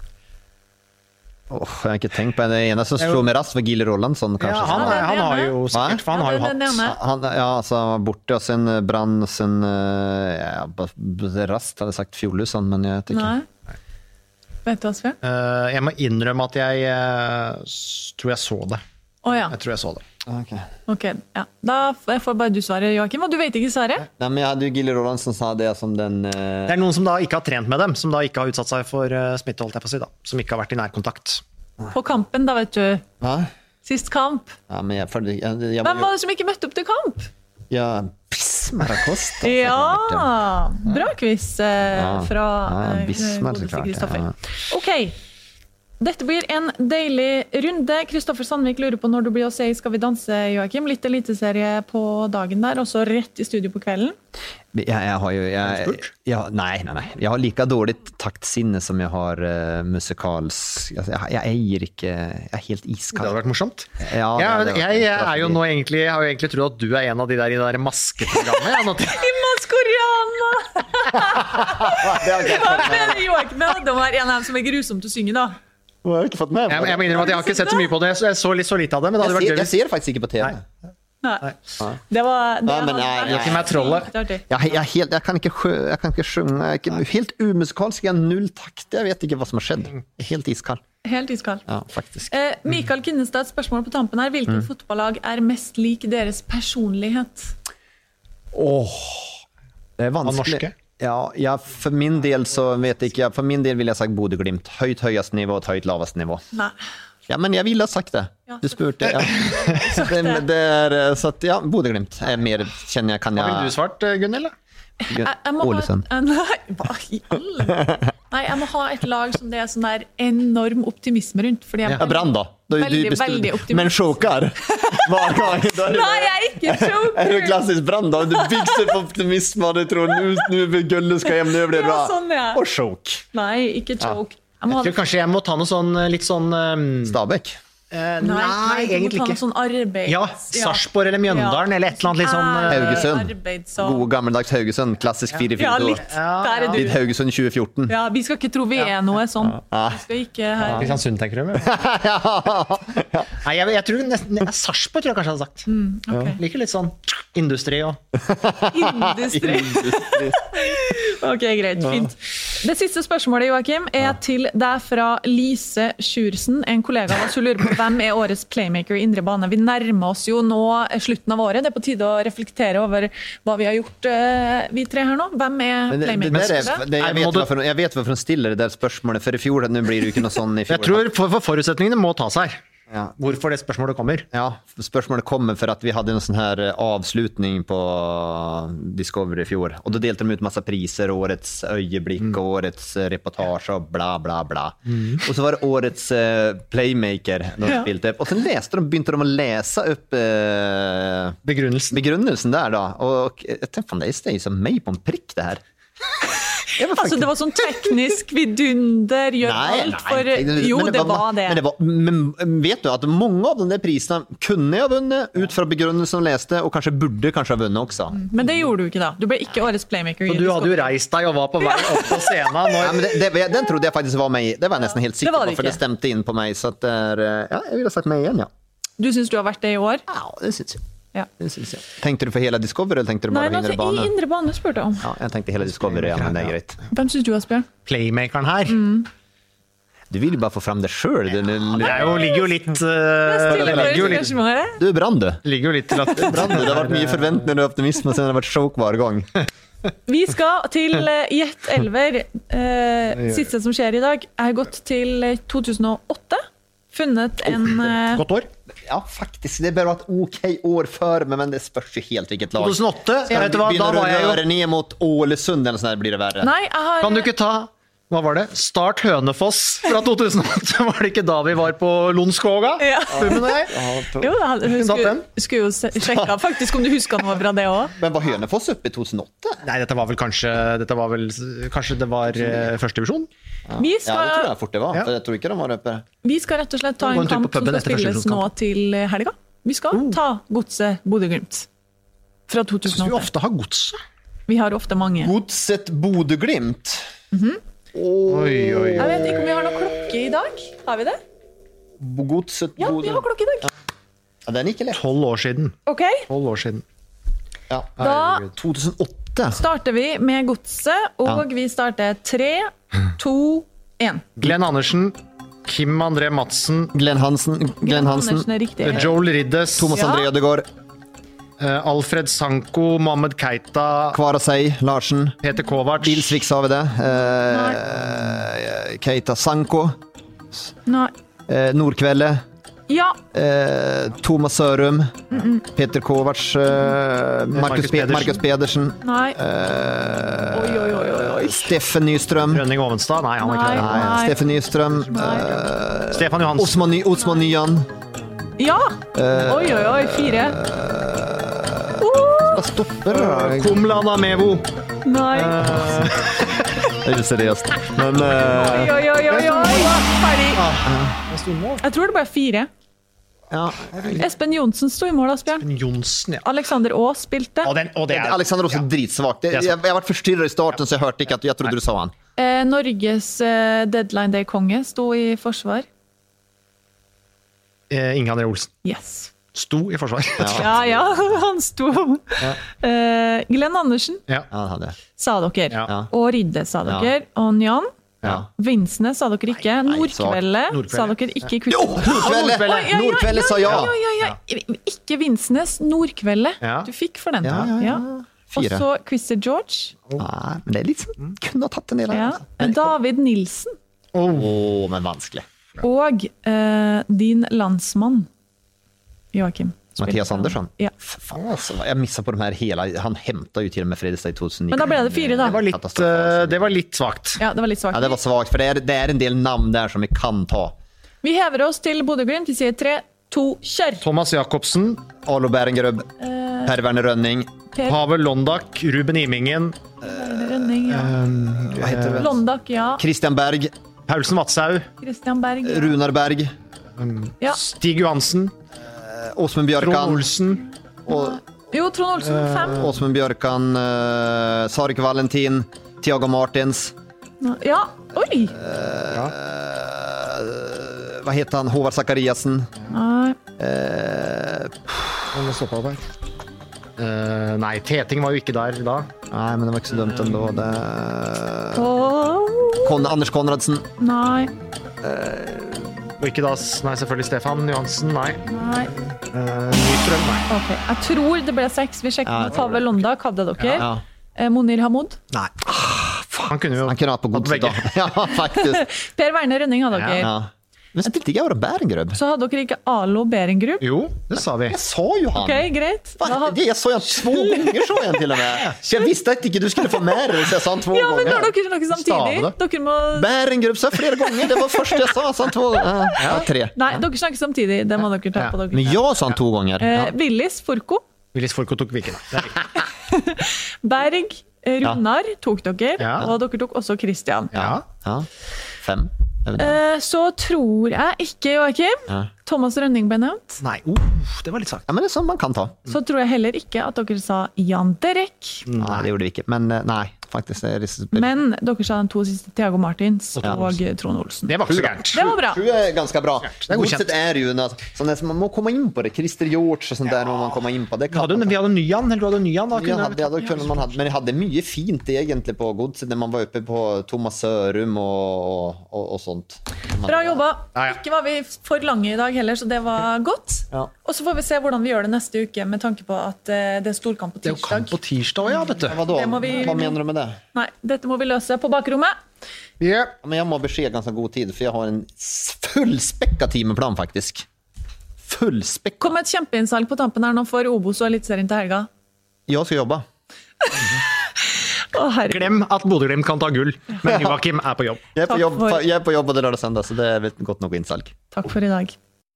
S8: Oh, jeg har ikke tenkt på det. Det ene som slår meg rast var Gille Rolandsson, kanskje.
S7: Ja, han, han, han har jo sikkert, for han har jo hatt...
S8: Han, ja, altså, borte, og sen Brann, sen... Ja, rast hadde jeg sagt Fjollusson, men jeg vet ikke.
S6: Nei. Vet du, Asfjord?
S7: Uh, jeg må innrømme at jeg uh, tror jeg så det.
S6: Å oh, ja.
S7: Jeg tror jeg så det.
S8: Ok,
S6: okay ja. Da får bare du svare, Joakim, og du vet ikke svaret?
S8: Nei, men jeg hadde jo Gille Rolandsson sa det som den uh...
S7: Det er noen som da ikke har trent med dem, som da ikke har utsatt seg for uh, smitte, holdt jeg på å si da, som ikke har vært i nærkontakt.
S6: På kampen da, vet du.
S8: Hva?
S6: Sist kamp.
S8: Ja, men jeg, jeg, jeg, jeg,
S6: Hvem var det som ikke møtte opp til kamp?
S8: Ja, Bismar Acosta.
S6: Ja, bra quiz eh,
S8: ja.
S6: fra
S8: ja, Bismar, så klart. Ja.
S6: Ok. Dette blir en deilig runde. Kristoffer Sandvik lurer på når du blir å se Skal vi danse, Joakim. Litt eliteserie på dagen der, og så rett i studio på kvelden.
S8: Jeg, jeg har jo... Jeg, jeg, nei, nei, nei. Jeg har like dårlig taktsinne som jeg har uh, musikals... Altså, jeg, jeg eier ikke... Jeg er helt iskald.
S7: Det hadde vært morsomt.
S8: Ja,
S7: ja,
S8: det, det
S7: jeg, jeg er jo nå egentlig... Jeg har jo egentlig trodd at du er en av de der i det der maskeprogrammet.
S6: I Maskoriana! Hva mener Joakim? Det var en av dem som er grusom til å synge, da.
S8: Jeg har ikke fått med
S7: jeg, jeg mener at jeg har ikke sett så mye på det. Jeg så litt så litt av det, men det hadde vært gøy.
S8: Jeg ser faktisk ikke på T V.
S6: Nei. Nei. Det var... Det
S8: ja, men jeg, jeg,
S7: jeg, jeg, trollet.
S8: Jeg, jeg, helt, jeg, kan ikke, jeg kan ikke synge. Jeg er ikke, helt umusikalsk. Jeg har null takt. Jeg vet ikke hva som har skjedd. Helt iskald.
S6: Helt iskald.
S8: Ja, faktisk.
S6: Eh, Mikael Kinnestad, et spørsmål på tampen her. Hvilken mm. fotballag er mest lik deres personlighet?
S8: Åh, det er vanskelig. Ja, ja, for min del så vet jeg ikke. For min del vil jeg sagt Bodø Glimt. Høyt høyest nivå og høyt lavest nivå.
S6: Nei.
S8: Ja, men jeg ville ha sagt det. Du spurte. Ja. det, det er, så at, ja, Bodø Glimt er mer, kjenner jeg, kan jeg...
S7: Har du svart, Gunnhild?
S6: Jeg, jeg må
S8: Ålesund.
S6: Ha, nei, hva i alle? Nei, jeg må ha et lag som det er sånn der enorm optimisme rundt. Fordi jeg
S8: ja, Brann da. da
S6: veldig,
S8: du
S6: veldig optimisme.
S8: Men sjokar. Hver gang. Da er det,
S6: nei, jeg er ikke sjoker.
S8: Er det klassisk Brann da? Du bygger på optimisme, og du tror nå vil Gulle skal hjem, nå blir det bra.
S6: Ja, sånn, ja.
S8: Og sjok.
S6: Nei, ikke sjok.
S8: Ja.
S7: Jeg, jeg tror kanskje jeg må ta noe sånn, litt sånn... Um...
S8: Stabæk.
S7: Uh, nei, nei, egentlig ikke.
S6: Sånn arbeid.
S7: Ja, Sarpsborg eller Mjøndalen, ja. Eller et eller annet litt sånn... Uh...
S8: Haugesund. God gammeldags Haugesund, klassisk fire fire to.
S6: Ja, litt. Der er du.
S8: Litt Haugesund tjue fjorten.
S6: Ja, vi skal ikke tro vi er noe sånn.
S8: Ja.
S6: Vi skal ikke her.
S7: Kristiansund, tenker du? ja. Nei, jeg, jeg tror nesten... Sarpsborg tror jeg kanskje jeg hadde sagt.
S6: Mm, okay.
S7: Ja. Liker litt sånn industri og...
S6: Industri.
S8: Industri.
S6: Ok, greit, fint. Det siste spørsmålet, Joachim, er til deg fra Lise Sjursen, en kollega av oss som lurer på hvem er årets playmaker i indre bane. Vi nærmer oss jo nå slutten av året. Det er på tide å reflektere over hva vi har gjort, vi tre her nå. Hvem er playmaker?
S8: Det, det, det, jeg, vet hvorfor, jeg vet hvorfor hun stiller det der spørsmålet, for i fjor, nå blir det jo ikke noe sånn i fjor.
S7: Jeg tror for, for forutsetningene må ta seg.
S8: Ja.
S7: Hvorfor det spørsmålet kommer?
S8: Ja, spørsmålet kommer for at vi hadde en sånn her avslutning på Discovery i fjor. Og da delte de ut masse priser, årets øyeblikk, mm. årets reportage og bla bla bla. Mm. Og så var det årets uh, playmaker de ja. spilte. Og så leste de, begynte de å lese opp uh,
S7: begrunnelsen.
S8: begrunnelsen der da. Og jeg tenkte, fan, det er så meg på en prikk det her.
S6: Altså det var sånn teknisk vidunder, gjør nei, alt for... Nei, det, jo, det, det var, var det.
S8: Men, det var, men vet du at mange av de der prisene kunne jeg ha vunnet ut fra begrunnelsen de leste, og kanskje burde kanskje ha vunnet også. Mm.
S6: Men det gjorde du ikke da. Du ble ikke årets playmaker.
S7: Så du hadde jo reist deg og var på vei opp på scenen. Når...
S8: Ja, men det, det, den trodde jeg faktisk var meg i. Det var jeg nesten helt sikker på, for det stemte inn på meg. Så at det er, ja, jeg ville ha sagt meg igjen, ja.
S6: Du synes du har vært det i år?
S8: Ja, det synes jeg.
S6: Ja.
S8: Tenkte du for hele Discovery, eller tenkte du bare
S6: Nei,
S8: indre bane?
S6: Nei, indre bane spurte jeg om.
S8: Ja, jeg tenkte hele Discovery, ja, men det er greit.
S6: Hvem synes du, Asbjørn?
S7: Playmakeren her.
S6: Mm.
S8: Du vil jo bare få frem det selv. Det,
S7: det, det er jo, ligger jo litt... Uh, det ligger jo litt
S8: du er brann, du.
S7: Ligger jo litt til at...
S8: Du er brann, du. Det har vært mye forventninger og optimisme, så det har vært sjokk hver gang.
S6: Vi skal til Jet Elver. Uh, siste som skjer i dag er gått til to tusen og åtte. Funnet en... Uh,
S7: Godt år.
S8: Ja, faktisk. Det bare var et ok år før, men det spørs jo helt hvilket lag.
S7: to tusen og åtte? Ja. Vet du hva, da var jeg jo...
S8: Begynner du ned mot Ålesund, eller sånn her blir det verre.
S6: Nei, jeg har...
S7: Kan du ikke ta... Hva var det? Start Hønefoss fra to tusen og åtte. Var det ikke da vi var på Lundskoga?
S6: Ja.
S7: Jo,
S6: da, hun skulle, skulle jo sjekke faktisk om du husker noe fra det også.
S8: Men var Hønefoss oppe i to tusen og åtte?
S7: Nei, dette var vel kanskje Dette var vel Kanskje det var uh, første divisjon?
S8: Ja. Vi skal, ja, det tror jeg fort det var. Ja. For jeg tror ikke de var oppe.
S6: Vi skal rett og slett ta en, en kamp som skal spilles nå til helga. Vi skal oh. ta Godset Bodø-Glimt fra to tusen og åtte.
S7: Vi ofte har Godset.
S6: Vi har ofte mange.
S8: Godset Bodø-Glimt?
S6: Mhm.
S8: Oh.
S7: Oi, oi, oi.
S6: Jeg vet ikke om vi har noen klokke i dag. Har vi det?
S8: Godset
S6: Ja, vi har klokke i dag.
S8: Ja, den er ikke lett.
S7: Tolv år siden.
S6: Ok.
S7: Tolv år siden.
S8: Ja.
S6: Da
S8: to tusen og åtte.
S6: Starter vi med Godset, og ja. vi starter tre, to, en.
S7: Glenn Andersen, Kim André Madsen,
S8: Glenn Hansen, Glenn Hansen,
S7: Joel Riddes,
S8: Thomas ja. André Ødegaard,
S7: uh, Alfred Sanko, Mohamed Keita,
S8: Kvarasei Larsen,
S7: Peter Kovac,
S8: Bilsvik sa vi det, uh, Keita Sanko,
S6: Nei.
S8: Uh, Nordkvelde,
S6: ja.
S8: uh, Thomas Sørum, mm -mm. Peter Kovac, uh, Markus, Pedersen. Markus Pedersen,
S6: Nei.
S8: Uh,
S6: oi, oi, oi, oi.
S8: Steffen Nystrøm,
S7: Rønning Ovenstad, nei, han er ikke det.
S8: Nei, nei. Steffen Nystrøm, uh,
S7: Stefan Johansen,
S8: Osman, Ny Osman Nyan.
S6: Ja. Uh, oi, oi, oi, fire.
S8: Hva stopper det?
S7: Komlana Mevo.
S6: Nei.
S8: Uh, det er ikke seriøst. Men... Uh,
S6: oi, oi, oi, oi, oi. Ferdig. Jeg tror det bare er fire.
S8: Ja.
S6: Espen Jonsen stod i mål, Asbjørn.
S7: Espen Jonsen, ja.
S6: Alexander Aas spilte.
S7: Og den, og det er...
S8: Alexander Aas er ja. dritsvagt. Jeg, jeg, jeg har vært forstyrret i starten, så jeg hørte ikke at jeg trodde Nei. du sa han.
S6: Eh, Norges eh, Deadline Day-konge stod i forsvar.
S7: Eh, Inge André Olsen.
S6: Yes.
S7: Sto i forsvar.
S6: Ja, ja, han sto. Ja. Eh, Glenn Andersen,
S8: ja. Ja,
S6: sa dere.
S7: Ja.
S6: Og Ridde, sa dere. Ja. Og Njan.
S8: Ja.
S6: Vinsne sa dere ikke. Nordkvelde sa dere ikke.
S8: Jo, Nordkvelde! Nordkvelde sa ja.
S6: Ja, ja, ja. Ikke Vinsnes, Nordkvelde.
S7: Ja.
S6: Du fikk for den.
S8: Ja, ja, ja.
S6: Og så Quizzer George.
S8: Nei, men det er litt sånn, kunne ha tatt en del av
S6: ja. David Nilsen.
S8: Åh, oh, men vanskelig.
S6: Og uh, din landsmann, Joachim.
S8: Mathias Andersson?
S6: Ja.
S8: Fan, altså, jeg misset på de her hele... Han hentet jo til og med Fredrikstad i to tusen ni.
S6: Men da ble det fire, da.
S7: Det var litt, uh, det var litt svagt.
S6: Ja, det var litt svagt.
S8: Ja, det var svagt, for det er, det er en del navn der som vi kan ta.
S6: Vi hever oss til Bodø-Glimt. Vi sier tre, to, kjør!
S7: Thomas Jakobsen.
S8: Alo Berengrøb. Uh, Per Werner Rønning.
S6: Per...
S7: Pavel Londak. Ruben Imingen.
S6: Uh, Rønning, ja.
S7: Um,
S8: hva heter det?
S6: Londak, ja.
S8: Christian Berg.
S7: Paulsen Vatsau.
S6: Christian Berg, ja.
S8: Runar Berg.
S7: Um,
S6: ja.
S7: Stig Johansen.
S8: Åsmund Bjørkan.
S7: Trond Olsen.
S6: Og, jo, Trond Olsen, fem.
S8: Uh, Åsmund Bjørkan, uh, Sarek Valentin, Thiago Martins.
S6: Ja, oi!
S8: Uh, ja. Uh, hva heter han? Håvard Zakariasen.
S6: Nei.
S8: Uh,
S7: Han stoppet der. Uh, nei, Teting var jo ikke der da.
S8: Nei, men det var ikke så dumt ändå. Det...
S6: Oh.
S8: Kon Anders Konradsen.
S6: Nei.
S7: Og ikke da, nei, selvfølgelig Stefan Johansen, nei.
S6: Nei.
S7: Uh, Nystrøm, nei.
S6: Ok, jeg tror det ble seks. Vi sjekket
S8: Ja,
S6: med Tave Londa. Hva hadde dere?
S8: Ja.
S6: Eh, Monir Hamoud.
S7: Nei. Han kunne jo
S8: Han kunne ha på godset da. Ja, faktisk.
S6: Per Werner Rønning hadde dere.
S8: Ja. Men spilte ikke Aura Bærengrøb?
S6: Så hadde dere ikke Alo Berengrub.
S7: Jo, det sa vi.
S8: Jeg sa jo han.
S6: Ok, greit. Da
S8: Va?
S6: had-
S8: Det, jeg sa han två gånger så han til og med. Så jeg visste at ikke du skulle få mer, så jeg sa han två
S6: Ja, men
S8: gånger.
S6: når dere snakker samtidig.
S7: Stave
S6: Dere må...
S8: Bærengrub sa flere ganger, det var første jeg sa, sa han två ja, ja, tre.
S6: Nei, dere snakker samtidig. Det må dere ta
S7: Ja.
S6: på dere.
S8: Men jeg sa han to ganger.
S6: Eh,
S8: Ja.
S6: Willis Forko.
S7: Willis Forko tok vi ikke, da. Det er riktig.
S6: Berg. eh, Runar tok dere.
S7: Ja.
S6: Og dere tok også Christian.
S7: Ja.
S8: Ja. Fem. Er vi der?
S6: Eh, så tror jeg ikke, Joakim,
S8: Ja.
S6: Thomas Rønning ble nevnt.
S7: Nei, uh, det var litt sagt.
S8: Ja, men det er sånn man kan ta.
S6: Så tror jeg heller ikke at dere sa Jan Derek.
S8: Nei, det gjorde vi ikke. Men eh, nei, faktisk. Det er litt...
S6: Men dere sa de to siste, Thiago Martins
S8: Ja.
S6: og Trond Olsen.
S7: Det var ikke så gærent.
S6: Det var bra.
S8: Sju er ganske bra.
S7: Det er godkjent.
S8: Godset er jo noe, sånn at man må komme inn på det. Christer George og sånt der må man komme inn på. Det
S7: Vi
S8: kan
S7: hadde,
S8: man.
S7: vi hadde Nyan, eller du hadde Nyan da?
S8: Ja,
S7: Kunne,
S8: hadde, ja, da kunne man hadde, men jeg hadde mye fint egentlig på Godset når man var oppe på Thomas Sørum og, og, og sånt. Man,
S6: Bra jobba.
S7: Ja, ja.
S6: Ikke var vi for lange i dag heller, så det var godt.
S8: Ja.
S6: Og så får vi se hvordan vi gjør det neste uke, med tanke på at eh, det er storkamp på
S7: det er jo kamp
S6: tirsdag.
S7: på tirsdag, ja, vet du.
S8: Hva da?
S6: Det må vi-
S8: Hva mener du med det?
S6: Nei, dette må vi løse på bakrommet.
S7: Ja.
S8: Ja, men jeg må ha beskjed ganske god tid, for jeg har en fullspekka timeplan faktisk. Fullspekka.
S6: Kom med et kjempeinnsalg på tampen her nå for Obos og Eliteserien til helga.
S8: Jeg skal jobbe.
S6: Å, herregud.
S7: Glem at Bodø-Glimt kan ta gull, men Joakim er på jobb.
S8: Jeg er på
S6: Takk
S8: jobb,
S6: for-
S8: jeg er på jobb både lørdag og søndag, så det er vel godt nok innsalg.
S6: Takk for i dag.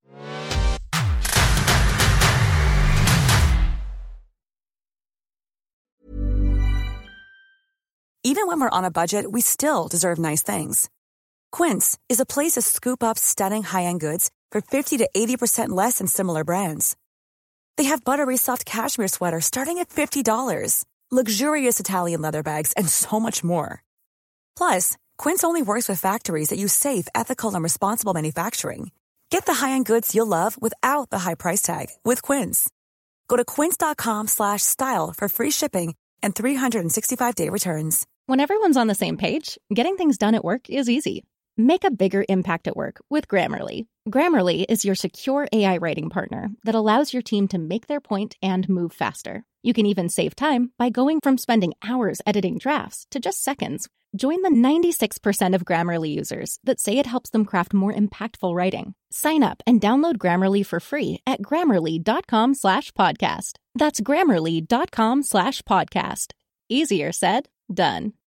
S9: Even when we're on a budget, we still deserve nice things. Quince is a place to scoop up stunning high-end goods for fifty to eighty percent less than similar brands. They have buttery soft cashmere sweaters starting at fifty dollars, luxurious Italian leather bags, and so much more. Plus, Quince only works with factories that use safe, ethical, and responsible manufacturing. Get the high-end goods you'll love without the high price tag with Quince. Go to quince.com slash style for free shipping and three sixty-five day returns.
S10: When everyone's on the same page, getting things done at work is easy. Make a bigger impact at work with Grammarly. Grammarly is your secure A I writing partner that allows your team to make their point and move faster. You can even save time by going from spending hours editing drafts to just seconds. Join the ninety-six percent of Grammarly users that say it helps them craft more impactful writing. Sign up and download Grammarly for free at grammarly.com slash podcast. That's grammarly.com slash podcast. Easier said, done.